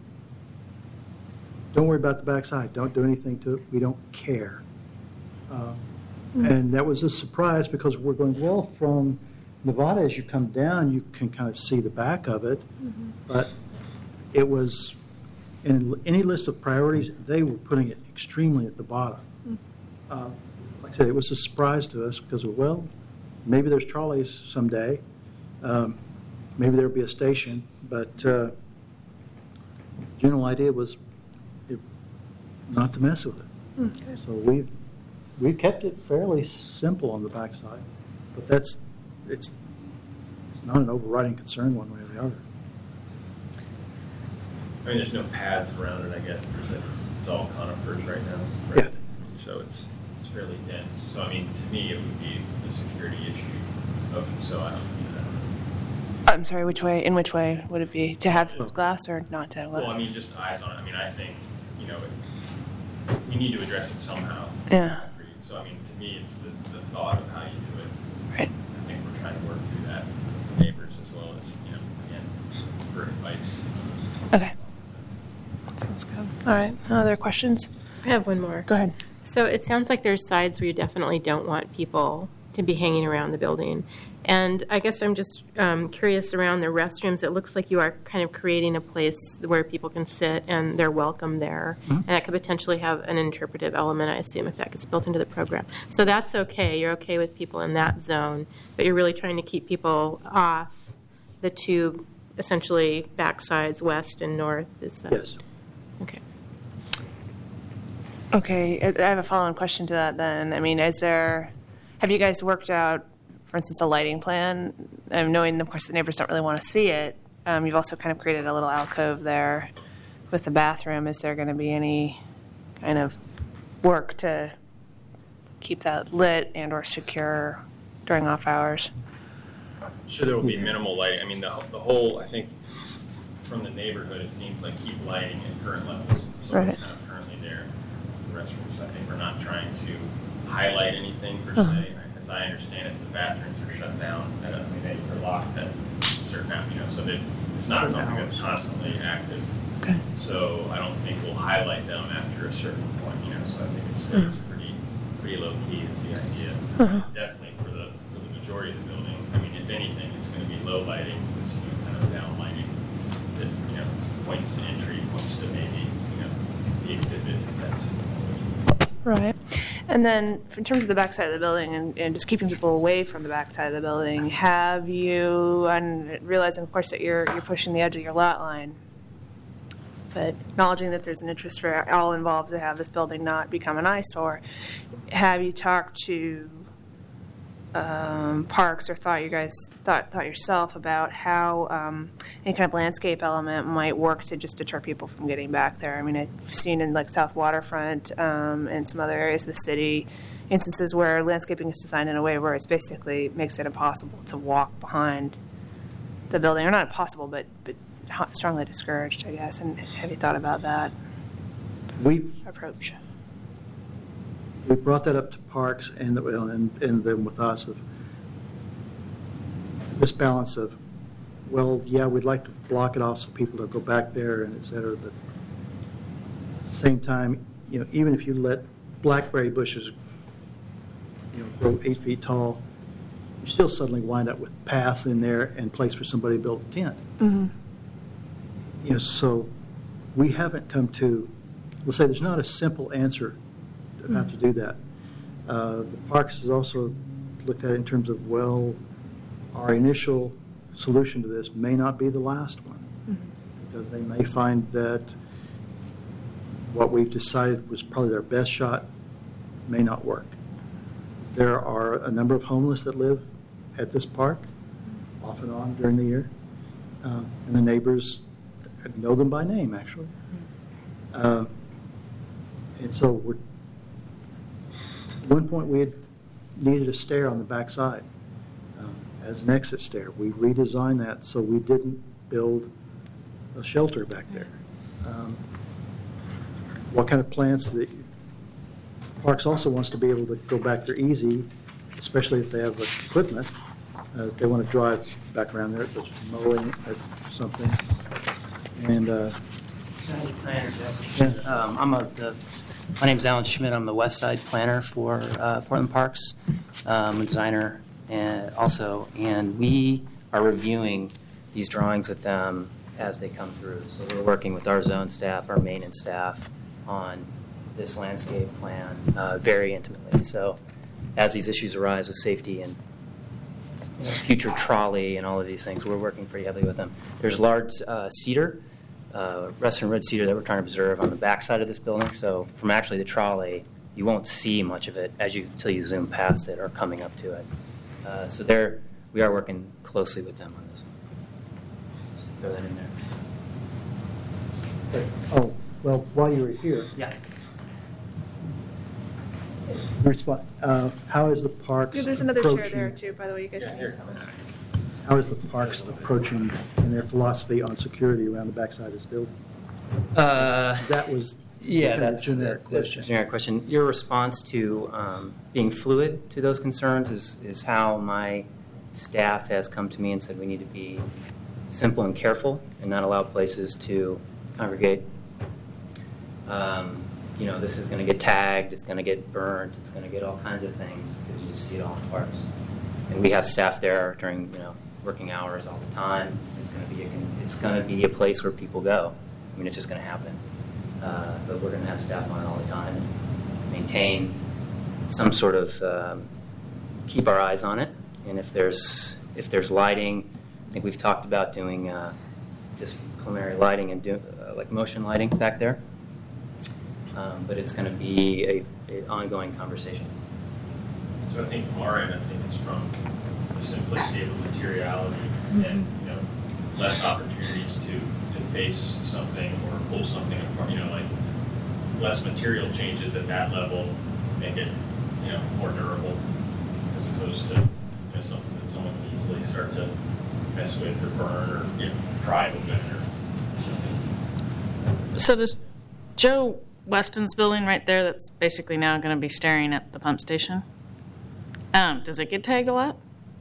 don't worry about the backside. Don't do anything to it. We don't care. And that was a surprise because we're going, well, from Nevada, as you come down, you can kind of see the back of it. But it was, in any list of priorities, they were putting it extremely at the bottom. Like I said, it was a surprise to us because, well, maybe there's trolleys someday. Maybe there'll be a station. But general idea was not to mess with it. So we've kept it fairly simple on the backside, but it's not an overriding concern one way or the other. I mean, there's no paths around it, I guess. It's all conifers right now. Yeah. Right? So it's fairly dense. So, I mean, to me, it would be the security issue so I don't do that. I'm sorry, in which way would it be? To have glass or not to have glass? Well, I mean, just eyes on it. I mean, I think, we need to address it somehow. Yeah. So, I mean, to me, it's the thought of how you do it. Right. I think we're trying to work through that with the neighbors as well as, again, for advice. Okay. Sounds good. All right. Other questions? I have one more. Go ahead. So it sounds like there's sides where you definitely don't want people to be hanging around the building. And I guess I'm just curious around the restrooms. It looks like you are kind of creating a place where people can sit and they're welcome there. And that could potentially have an interpretive element, I assume, if that gets built into the program. So that's okay. You're okay with people in that zone, but you're really trying to keep people off the two, essentially, backsides, west and north. Is that? Yes. Okay. Okay. I have a follow-on question to that then. I mean, have you guys worked out, for instance, a lighting plan? Knowing, of course, the neighbors don't really want to see it. You've also kind of created a little alcove there with the bathroom. Is there going to be any kind of work to keep that lit and or secure during off hours? I'm sure there will be minimal lighting. I mean, the whole, I think, from the neighborhood, it seems like keep lighting at current levels. So Right. it's kind of currently there. The restrooms, I think we're not trying to highlight anything per se. As I understand it, the bathrooms are shut down. They're locked at a certain hour, so that it's not something that's constantly active. Okay. So I don't think we'll highlight them after a certain point, so I think it stays pretty low key is the idea. Definitely for points to entry, points to maybe, the exhibit, that's. Right. And then in terms of the backside of the building and just keeping people away from the backside of the building, have you, and realizing, of course, that you're pushing the edge of your lot line, but acknowledging that there's an interest for all involved to have this building not become an eyesore, have you talked to parks or thought yourself about how any kind of landscape element might work to just deter people from getting back there? I mean, I've seen in like South Waterfront and some other areas of the city instances where landscaping is designed in a way where it's basically makes it impossible to walk behind the building, or not impossible, but strongly discouraged, I guess. And have you thought about that approach? We brought that up to parks and then with us of this balance of, well, yeah, we'd like to block it off so people don't go back there and et cetera, but at the same time, even if you let blackberry bushes, grow 8 feet tall, you still suddenly wind up with paths in there and place for somebody to build a tent. Mm-hmm. So we haven't come to, let's say there's not a simple answer to how to do that. The parks has also looked at it in terms of, well, our initial solution to this may not be the last one, because they may find that what we've decided was probably their best shot may not work. There are a number of homeless that live at this park off and on during the year, and the neighbors know them by name, actually. And so at one point we had needed a stair on the back side as an exit stair. We redesigned that so we didn't build a shelter back there. What kind of plants? Parks also wants to be able to go back there easy, especially if they have equipment. They want to drive back around there, if there's mowing or something. And my name's Alan Schmidt. I'm the West Side planner for Portland Parks, a designer and we are reviewing these drawings with them as they come through. So we're working with our zone staff, our maintenance staff on this landscape plan very intimately. So as these issues arise with safety and future trolley and all of these things, we're working pretty heavily with them. There's large cedar, Western red cedar that we're trying to preserve on the back side of this building. So from actually the trolley, you won't see much of it until you zoom past it or coming up to it. So we are working closely with them on this. So throw that in there. Oh, well, while you were here, Yeah. how is the parks Yeah, there's another chair approaching? there too, by the way. You guys can use that one. How is the parks approaching in their philosophy on security around the backside of this building? That was Yeah, kind of that's a generic a question. generic question. Your response to being fluid to those concerns is how my staff has come to me and said we need to be simple and careful and not allow places to congregate. This is going to get tagged, it's going to get burnt, it's going to get all kinds of things because you just see it all in parks. And we have staff there during working hours all the time. It's going to be a place where people go. I mean, it's just going to happen. But we're going to have staff on it all the time and maintain some sort of keep our eyes on it. And if there's lighting, I think we've talked about doing just preliminary lighting and like motion lighting back there. But it's going to be an ongoing conversation. So I think from our end, I think it's from the simplicity of the materiality and less opportunities to face something or pull something apart. Like less material changes at that level make it more durable as opposed to something that someone can easily start to mess with or burn or try open or something. So does Joe Weston's building right there that's basically now going to be staring at the pump station, does it get tagged a lot?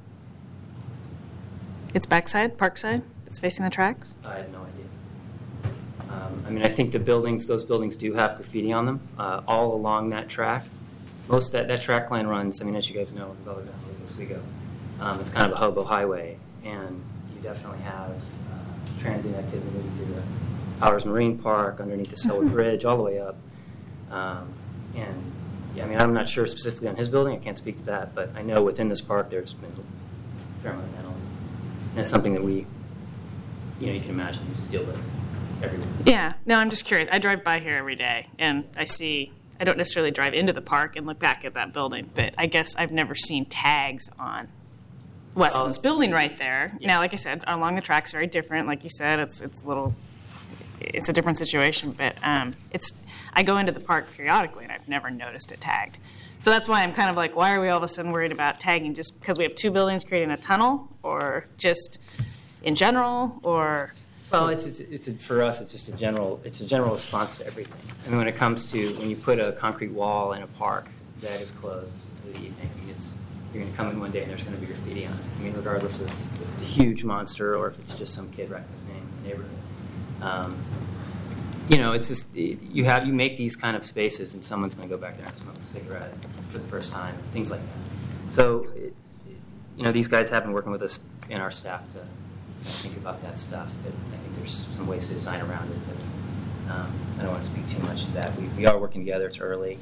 It's backside, parkside? It's facing the tracks? I have no idea. I think those buildings do have graffiti on them all along that track. Most of that track line runs, as you guys know, it's all down Oswego. It's kind of a hobo highway, and you definitely have transient activity moving through there. Powers Marine Park, underneath the Selwood Bridge, all the way up. And yeah, I mean, I'm not sure specifically on his building. I can't speak to that, but I know within this park there's been a fair amount of vandalism. And it's something that we, you can imagine, you just deal with everywhere. Yeah, no, I'm just curious. I drive by here every day, and I don't necessarily drive into the park and look back at that building, but I guess I've never seen tags on Westland's building right there. Yeah. Now, like I said, along the track's very different. Like you said, it's a different situation, but I go into the park periodically, and I've never noticed it tagged. So that's why I'm kind of like, why are we all of a sudden worried about tagging? Just because we have two buildings creating a tunnel, or just in general, or? Well, for us, it's just a general response to everything. I mean, when it comes to when you put a concrete wall in a park that is closed for the evening, you're going to come in one day and there's going to be graffiti on it. I mean, regardless of if it's a huge monster or if it's just some kid writing his name in the neighborhood. It's just you make these kind of spaces, and someone's going to go back there and smoke a cigarette for the first time, things like that. So, these guys have been working with us and our staff to think about that stuff. But I think there's some ways to design around it. But I don't want to speak too much to that. We are working together. It's early.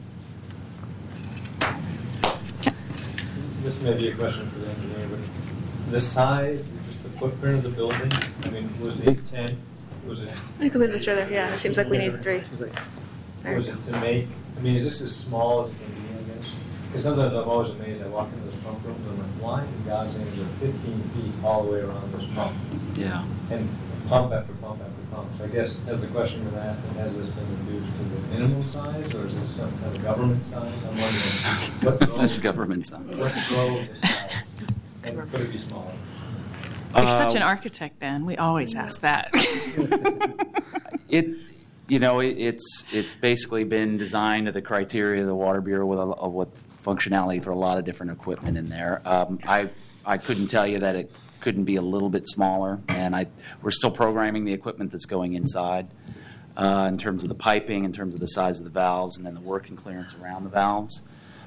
This may be a question for the engineer, but the size, just the footprint of the building, I mean, was it 10? Was it? We can leave each other. Yeah, it seems like we need 3. Was it to make, I mean, is this as small as it can be, I guess? Because sometimes I'm always amazed, I walk into those pump rooms, and I'm like, why in God's name is it 15 feet all the way around this pump? Yeah. And pump after pump after pump. So I guess, has the question been asked, has this been reduced to the minimum size, or is this some kind of government size? I'm wondering what drove, Government size. What drove the size? And could it be smaller? You're such an architect, Ben. We always ask that. It's basically been designed to the criteria of the Water Bureau with functionality for a lot of different equipment in there. I couldn't tell you that it couldn't be a little bit smaller, and we're still programming the equipment that's going inside in terms of the piping, in terms of the size of the valves, and then the working clearance around the valves.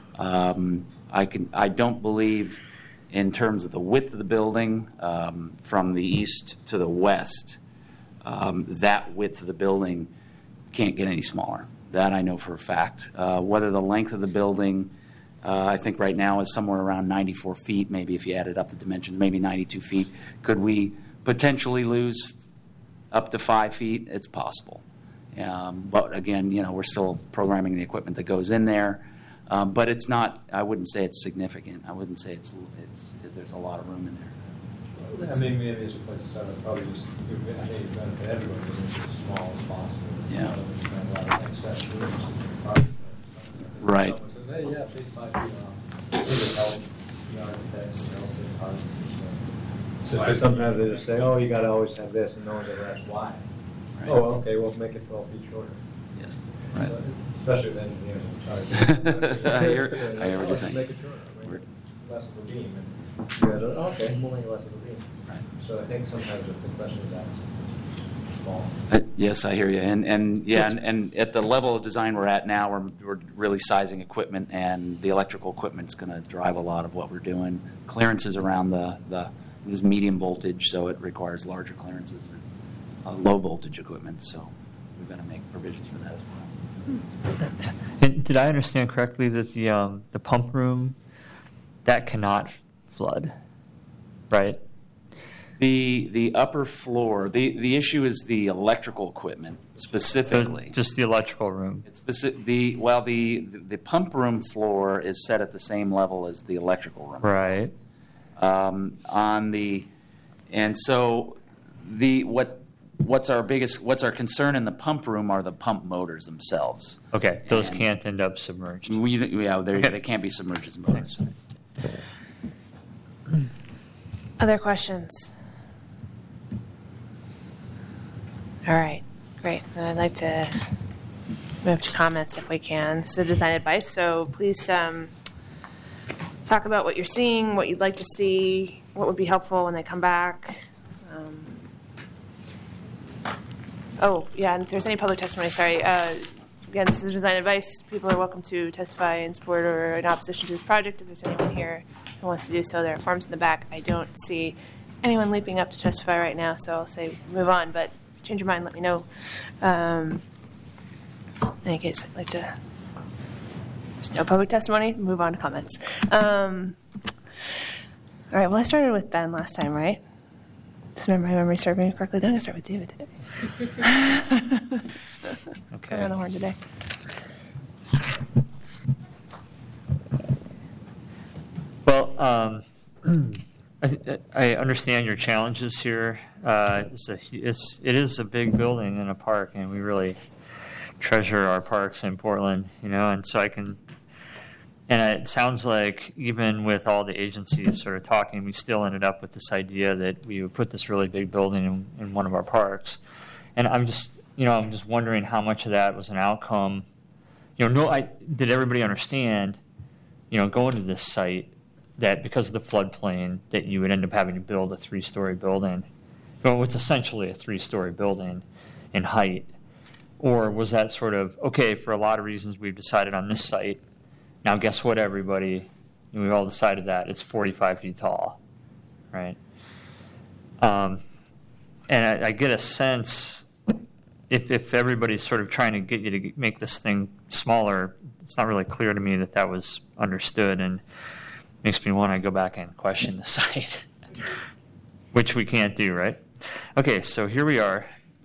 I don't believe, in terms of the width of the building from the east to the west, that width of the building can't get any smaller. That I know for a fact. Whether the length of the building, I think right now is somewhere around 94 feet, maybe if you added up the dimensions, maybe 92 feet. Could we potentially lose up to 5 feet? It's possible. But again, we're still programming the equipment that goes in there. But it's not, I wouldn't say it's significant. I wouldn't say there's a lot of room in there. I mean, maybe there's a place to start. I'd probably just, I think it benefit everyone to make it as small as possible. Yeah. A lot of excess rooms. Right. Someone says, hey, yeah, take 5 feet off. It would help the architects and help the department. Just because sometimes they just say, oh, you got to always have this, and no one's ever asked why. Right. Oh, well, okay, we'll make it 12 feet shorter. Yes. Right. So, especially with engineers in charge. I hear what you're saying. Make it shorter, make it less of a beam. And you guys are, okay, we'll make it less of a beam. Right. So I think sometimes if the question is asked, small. Yes, I hear you. And at the level of design we're at now, we're really sizing equipment, and the electrical equipment's going to drive a lot of what we're doing. Clearances around this medium voltage, so it requires larger clearances than low voltage equipment. So we've got to make provisions for that as well. And did I understand correctly that the pump room that cannot flood, right? The upper floor, the issue is the electrical equipment specifically. Just the electrical room. It's the pump room floor is set at the same level as the electrical room. Right. What's our concern in the pump room are the pump motors themselves. Okay, those can't end up submerged. They can't be submerged as motors. Other questions? All right, great. And I'd like to move to comments if we can. This is a design advice, so please talk about what you're seeing, what you'd like to see, what would be helpful when they come back. And if there's any public testimony, sorry. Again, this is design advice. People are welcome to testify in support or in opposition to this project. If there's anyone here who wants to do so, there are forms in the back. I don't see anyone leaping up to testify right now, so I'll say move on. But you change your mind, let me know. In any case, I'd like to. There's no public testimony. Move on to comments. All right. Well, I started with Ben last time, right? Just remember my memory served me correctly. Then I'm going to start with David today. Okay. I'm on the horn today. Well, I understand your challenges here. It is a big building in a park, and we really treasure our parks in Portland, and so and it sounds like even with all the agencies sort of talking, we still ended up with this idea that we would put this really big building in one of our parks. And I'm just wondering how much of that was an outcome. Did everybody understand, going to this site, that because of the floodplain that you would end up having to build a 3-story building? Well, it's essentially a 3-story building in height. Or was that sort of, okay, for a lot of reasons we've decided on this site, now guess what, everybody? We've all decided that it's 45 feet tall, right? And I get a sense, if everybody's sort of trying to get you to make this thing smaller, it's not really clear to me that was understood, and makes me want to go back and question the site, which we can't do, right? Okay, so here we are.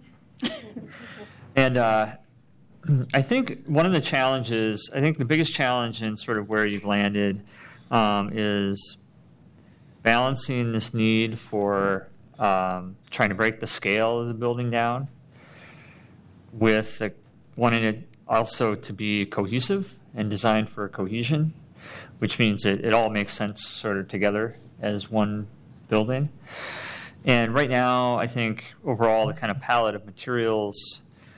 And I think one of the challenges, the biggest challenge in sort of where you've landed is balancing this need for trying to break the scale of the building down with wanting it also to be cohesive and designed for cohesion, which means it all makes sense sort of together as one building. And right now, I think overall the kind of palette of materials,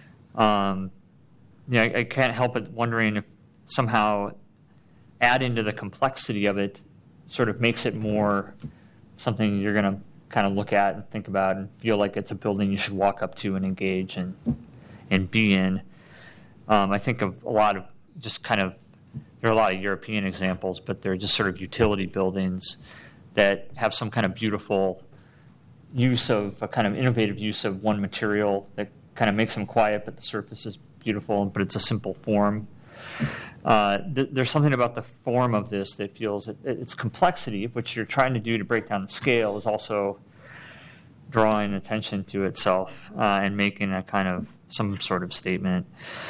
I can't help but wondering if somehow adding to the complexity of it sort of makes it more something you're going to kind of look at and think about and feel like it's a building you should walk up to and engage and be in. I think of a lot of just kind of, there are a lot of European examples, but they're just sort of utility buildings that have some kind of beautiful use of a kind of innovative use of one material that kind of makes them quiet, but the surface is beautiful, but it's a simple form. There's something about the form of this that feels its complexity, which you're trying to do to break down the scale, is also drawing attention to itself and making a kind of some sort of statement.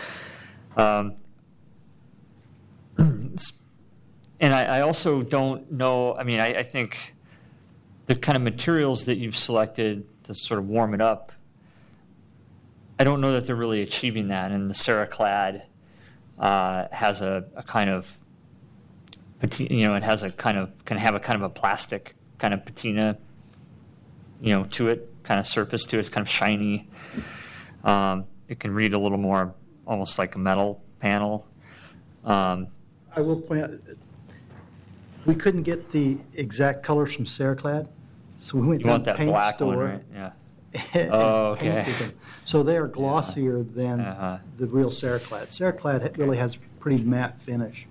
And I also don't know, I think the kind of materials that you've selected to sort of warm it up, I don't know that they're really achieving that. And the Ceraclad has a kind of, it has a kind of, can have a kind of a plastic kind of patina, to it, kind of surface to it. It's kind of shiny. It can read a little more almost like a metal panel. I will point out, we couldn't get the exact colors from Ceraclad, so we went You down want to the that paint black store. one, right? Yeah. and Oh, okay. painted them. So they are glossier than the real Ceraclad. Ceraclad really has pretty matte finish.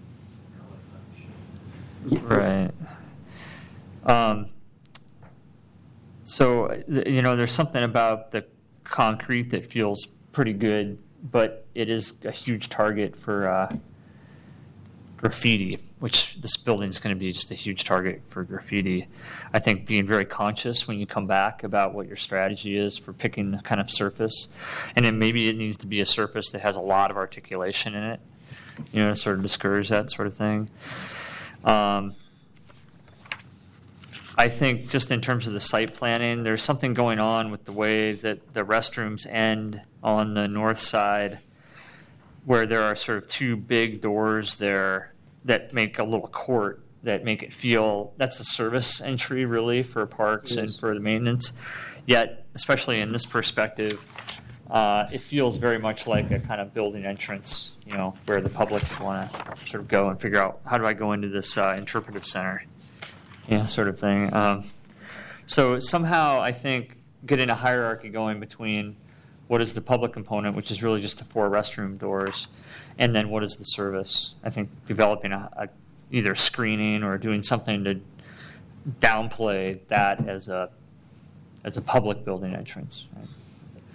Right. So, there's something about the concrete that feels pretty good, but it is a huge target for graffiti, which this building is going to be just a huge target for graffiti. I think being very conscious when you come back about what your strategy is for picking the kind of surface, and then maybe it needs to be a surface that has a lot of articulation in it, to sort of discourage that sort of thing. I think just in terms of the site planning, there's something going on with the way that the restrooms end on the north side, where there are sort of two big doors there that make a little court that make it feel, that's a service entry really for parks and for the maintenance. Yet, especially in this perspective, it feels very much like a kind of building entrance, where the public want to sort of go and figure out, how do I go into this interpretive center, sort of thing. So somehow I think getting a hierarchy going between what is the public component, which is really just the 4 restroom doors, and then what is the service. I think developing either screening or doing something to downplay that as a public building entrance. Right?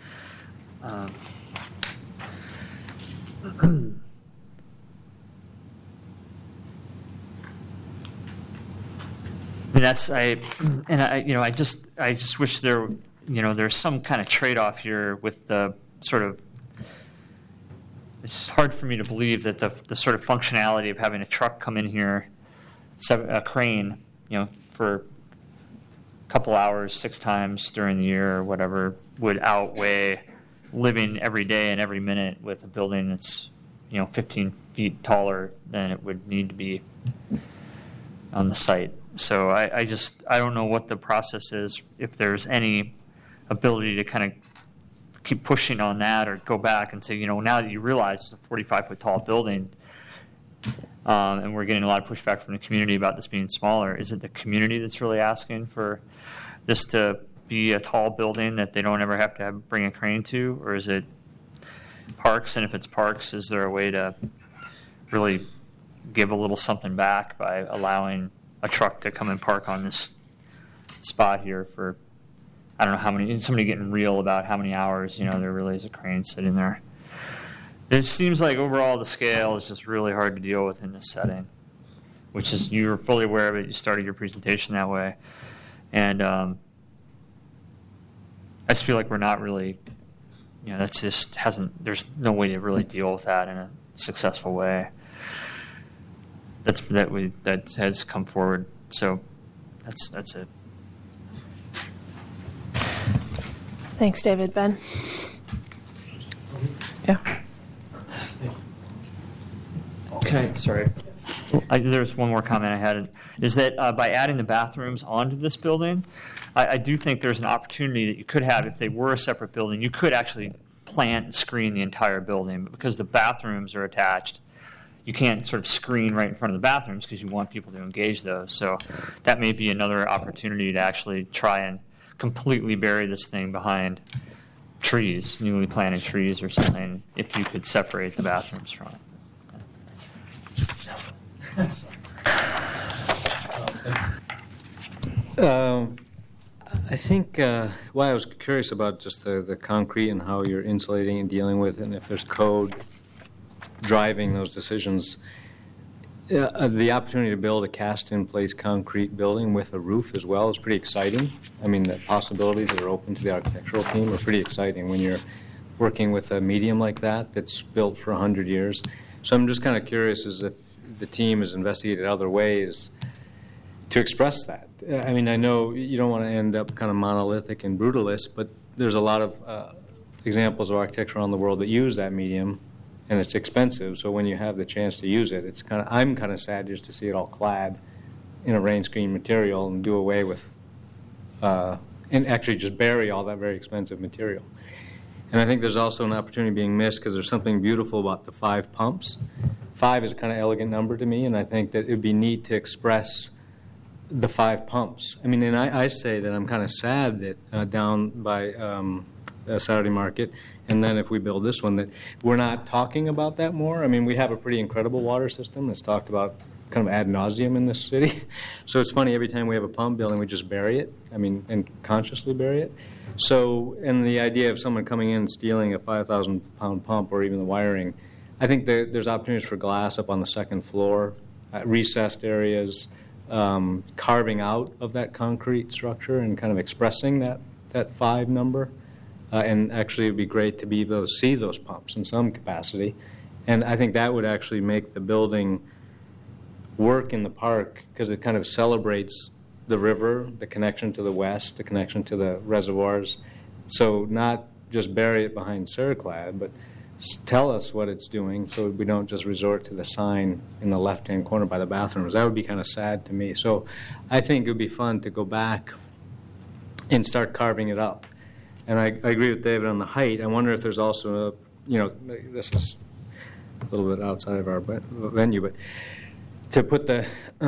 And I just wish there's some kind of trade-off here with the sort of. It's hard for me to believe that the sort of functionality of having a truck come in here, a crane, for a couple hours, 6 times during the year or whatever, would outweigh living every day and every minute with a building that's 15 feet taller than it would need to be on the site. So I don't know what the process is, if there's any ability to kind of keep pushing on that or go back and say, now that you realize it's a 45-foot tall building, and we're getting a lot of pushback from the community about this being smaller, is it the community that's really asking for this to be a tall building that they don't ever have to bring a crane to, or is it Parks? And if it's Parks, is there a way to really give a little something back by allowing a truck to come and park on this spot here for, I don't know how many, somebody getting real about how many hours, there really is a crane sitting there. It seems like overall the scale is just really hard to deal with in this setting, which is, you're fully aware of it, you started your presentation that way. And I just feel like we're not really, that's just there's no way to really deal with that in a successful way. That has come forward. So that's it. Thanks, David. Ben? Yeah. Okay, sorry. There's one more comment I had, is that by adding the bathrooms onto this building, I do think there's an opportunity that you could have, if they were a separate building, you could actually plant and screen the entire building. But because the bathrooms are attached, you can't sort of screen right in front of the bathrooms because you want people to engage those. So that may be another opportunity to actually try and completely bury this thing behind trees, newly planted trees or something, if you could separate the bathrooms from it. I think why I was curious about just the concrete and how you're insulating and dealing with it, and if there's code driving those decisions. The opportunity to build a cast-in-place concrete building with a roof as well is pretty exciting. I mean, the possibilities that are open to the architectural team are pretty exciting when you're working with a medium like that that's built for 100 years. So I'm just kind of curious as if the team has investigated other ways to express that. I mean, I know you don't want to end up kind of monolithic and brutalist, but there's a lot of examples of architecture around the world that use that medium, and it's expensive. So when you have the chance to use it, I'm kind of sad just to see it all clad in a rain screen material and do away with, and actually just bury all that very expensive material. And I think there's also an opportunity being missed because there's something beautiful about the 5 pumps. 5 is a kind of elegant number to me, and I think that it would be neat to express the 5 pumps. I mean, and I say that I'm kind of sad that down by Saturday Market, and then if we build this one, that we're not talking about that more. I mean, we have a pretty incredible water system that's talked about kind of ad nauseum in this city. So it's funny, every time we have a pump building, we just bury it. I mean, and consciously bury it. So, and the idea of someone coming in and stealing a 5,000-pound pump or even the wiring, I think there's opportunities for glass up on the second floor, recessed areas, carving out of that concrete structure and kind of expressing that 5 number. And actually, it would be great to be able to see those pumps in some capacity. And I think that would actually make the building work in the park because it kind of celebrates the river, the connection to the west, the connection to the reservoirs. So not just bury it behind Ceraclad, but tell us what it's doing so we don't just resort to the sign in the left-hand corner by the bathrooms. That would be kind of sad to me. So I think it would be fun to go back and start carving it up. And I agree with David on the height. I wonder if there's also this is a little bit outside of our venue, but to put the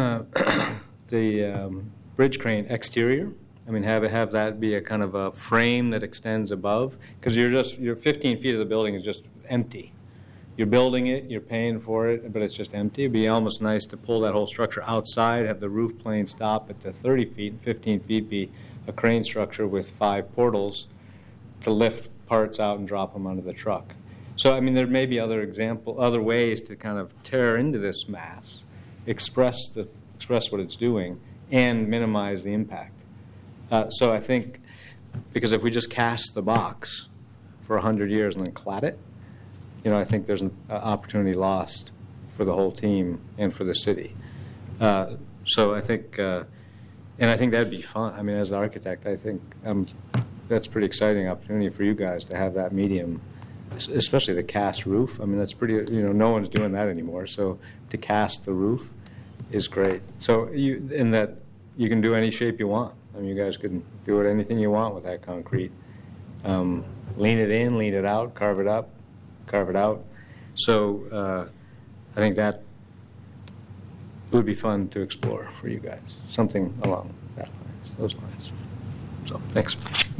bridge crane exterior. I mean, have that be a kind of a frame that extends above, because your 15 feet of the building is just empty. You're building it, you're paying for it, but it's just empty. It'd be almost nice to pull that whole structure outside, have the roof plane stop at the 30 feet, and 15 feet be a crane structure with 5 portals to lift parts out and drop them onto the truck. So, I mean, there may be other ways to kind of tear into this mass, express what it's doing, and minimize the impact. So I think, because if we just cast the box for 100 years and then clad it, I think there's an opportunity lost for the whole team and for the city. So I think, and I think that'd be fun. I mean, as the architect, I think that's a pretty exciting opportunity for you guys to have that medium, especially the cast roof. I mean, that's pretty, no one's doing that anymore. So to cast the roof is great. So in that you can do any shape you want. I mean, you guys can do it anything you want with that concrete. Lean it in, lean it out, carve it up, carve it out. So I think that it would be fun to explore for you guys, something along those lines. So thanks.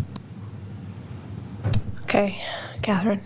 Okay, Catherine.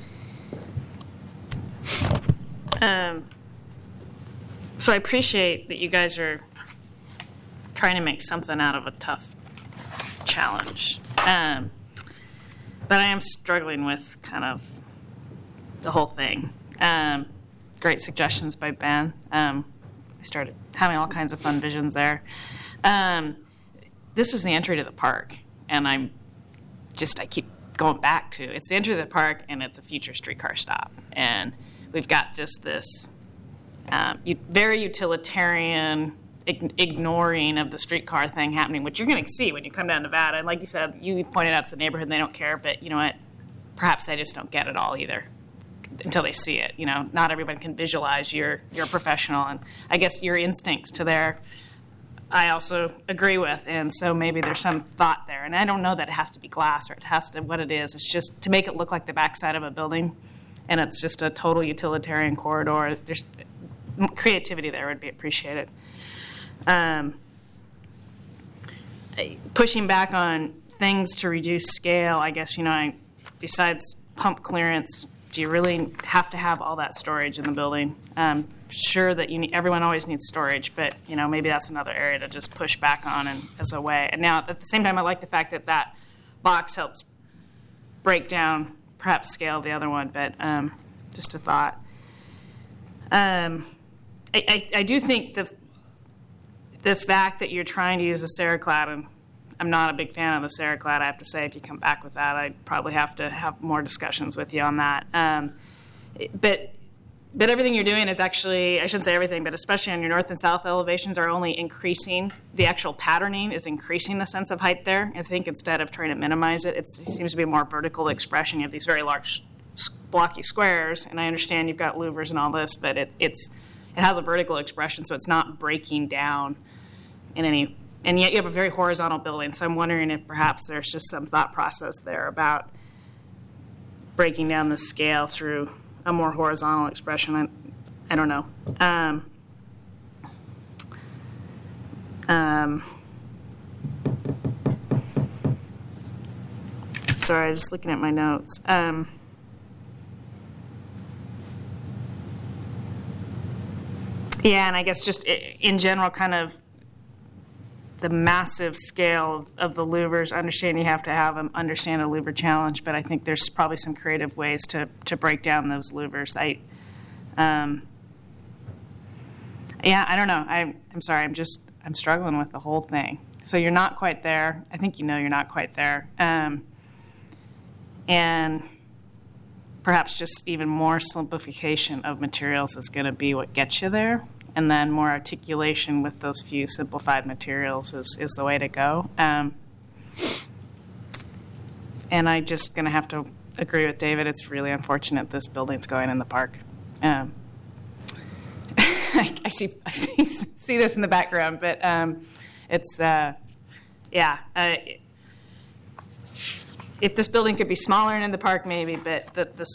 So I appreciate that you guys are trying to make something out of a tough challenge. But I am struggling with kind of the whole thing. Great suggestions by Ben. I started having all kinds of fun visions there. This is the entry to the park, and I keep going back to it's the entry to the park, and it's a future streetcar stop. And we've got just this very utilitarian ignoring of the streetcar thing happening, which you're going to see when you come down Nevada. And like you said, you pointed out to the neighborhood, and they don't care, but you know what? Perhaps they just don't get it all either until they see it. Not everyone can visualize. You're a professional, and I guess your instincts to there, I also agree with, and so maybe there's some thought there. And I don't know that it has to be glass or it has to what it is. It's just to make it look like the backside of a building, and it's just a total utilitarian corridor. There's creativity there would be appreciated. Pushing back on things to reduce scale, I guess, besides pump clearance, do you really have to have all that storage in the building? Sure that everyone always needs storage, but maybe that's another area to just push back on as a way. And now at the same time, I like the fact that that box helps break down, perhaps scale the other one, but just a thought. I do think the fact that you're trying to use a Ceraclad, and I'm not a big fan of the Ceraclad, I have to say. If you come back with that, I'd probably have to have more discussions with you on that. But everything you're doing is actually, I shouldn't say everything, but especially on your north and south elevations are only increasing. The actual patterning is increasing the sense of height there. I think instead of trying to minimize it, it seems to be a more vertical expression. You have these very large blocky squares, and I understand you've got louvers and all this, but it has a vertical expression, so it's not breaking down in any, and yet you have a very horizontal building. So I'm wondering if perhaps there's just some thought process there about breaking down the scale through a more horizontal expression. I don't know. Sorry, just looking at my notes. Yeah, and I guess just in general, kind of the massive scale of the louvers. I understand you have to have them understand a louver challenge, but I think there's probably some creative ways to break down those louvers. Yeah, I don't know. I'm sorry. I'm struggling with the whole thing. So you're not quite there. I think you're not quite there. And perhaps just even more simplification of materials is going to be what gets you there. And then more articulation with those few simplified materials is the way to go. And I'm just going to have to agree with David. It's really unfortunate this building's going in the park. I see this in the background, but it's if this building could be smaller and in the park, maybe. But the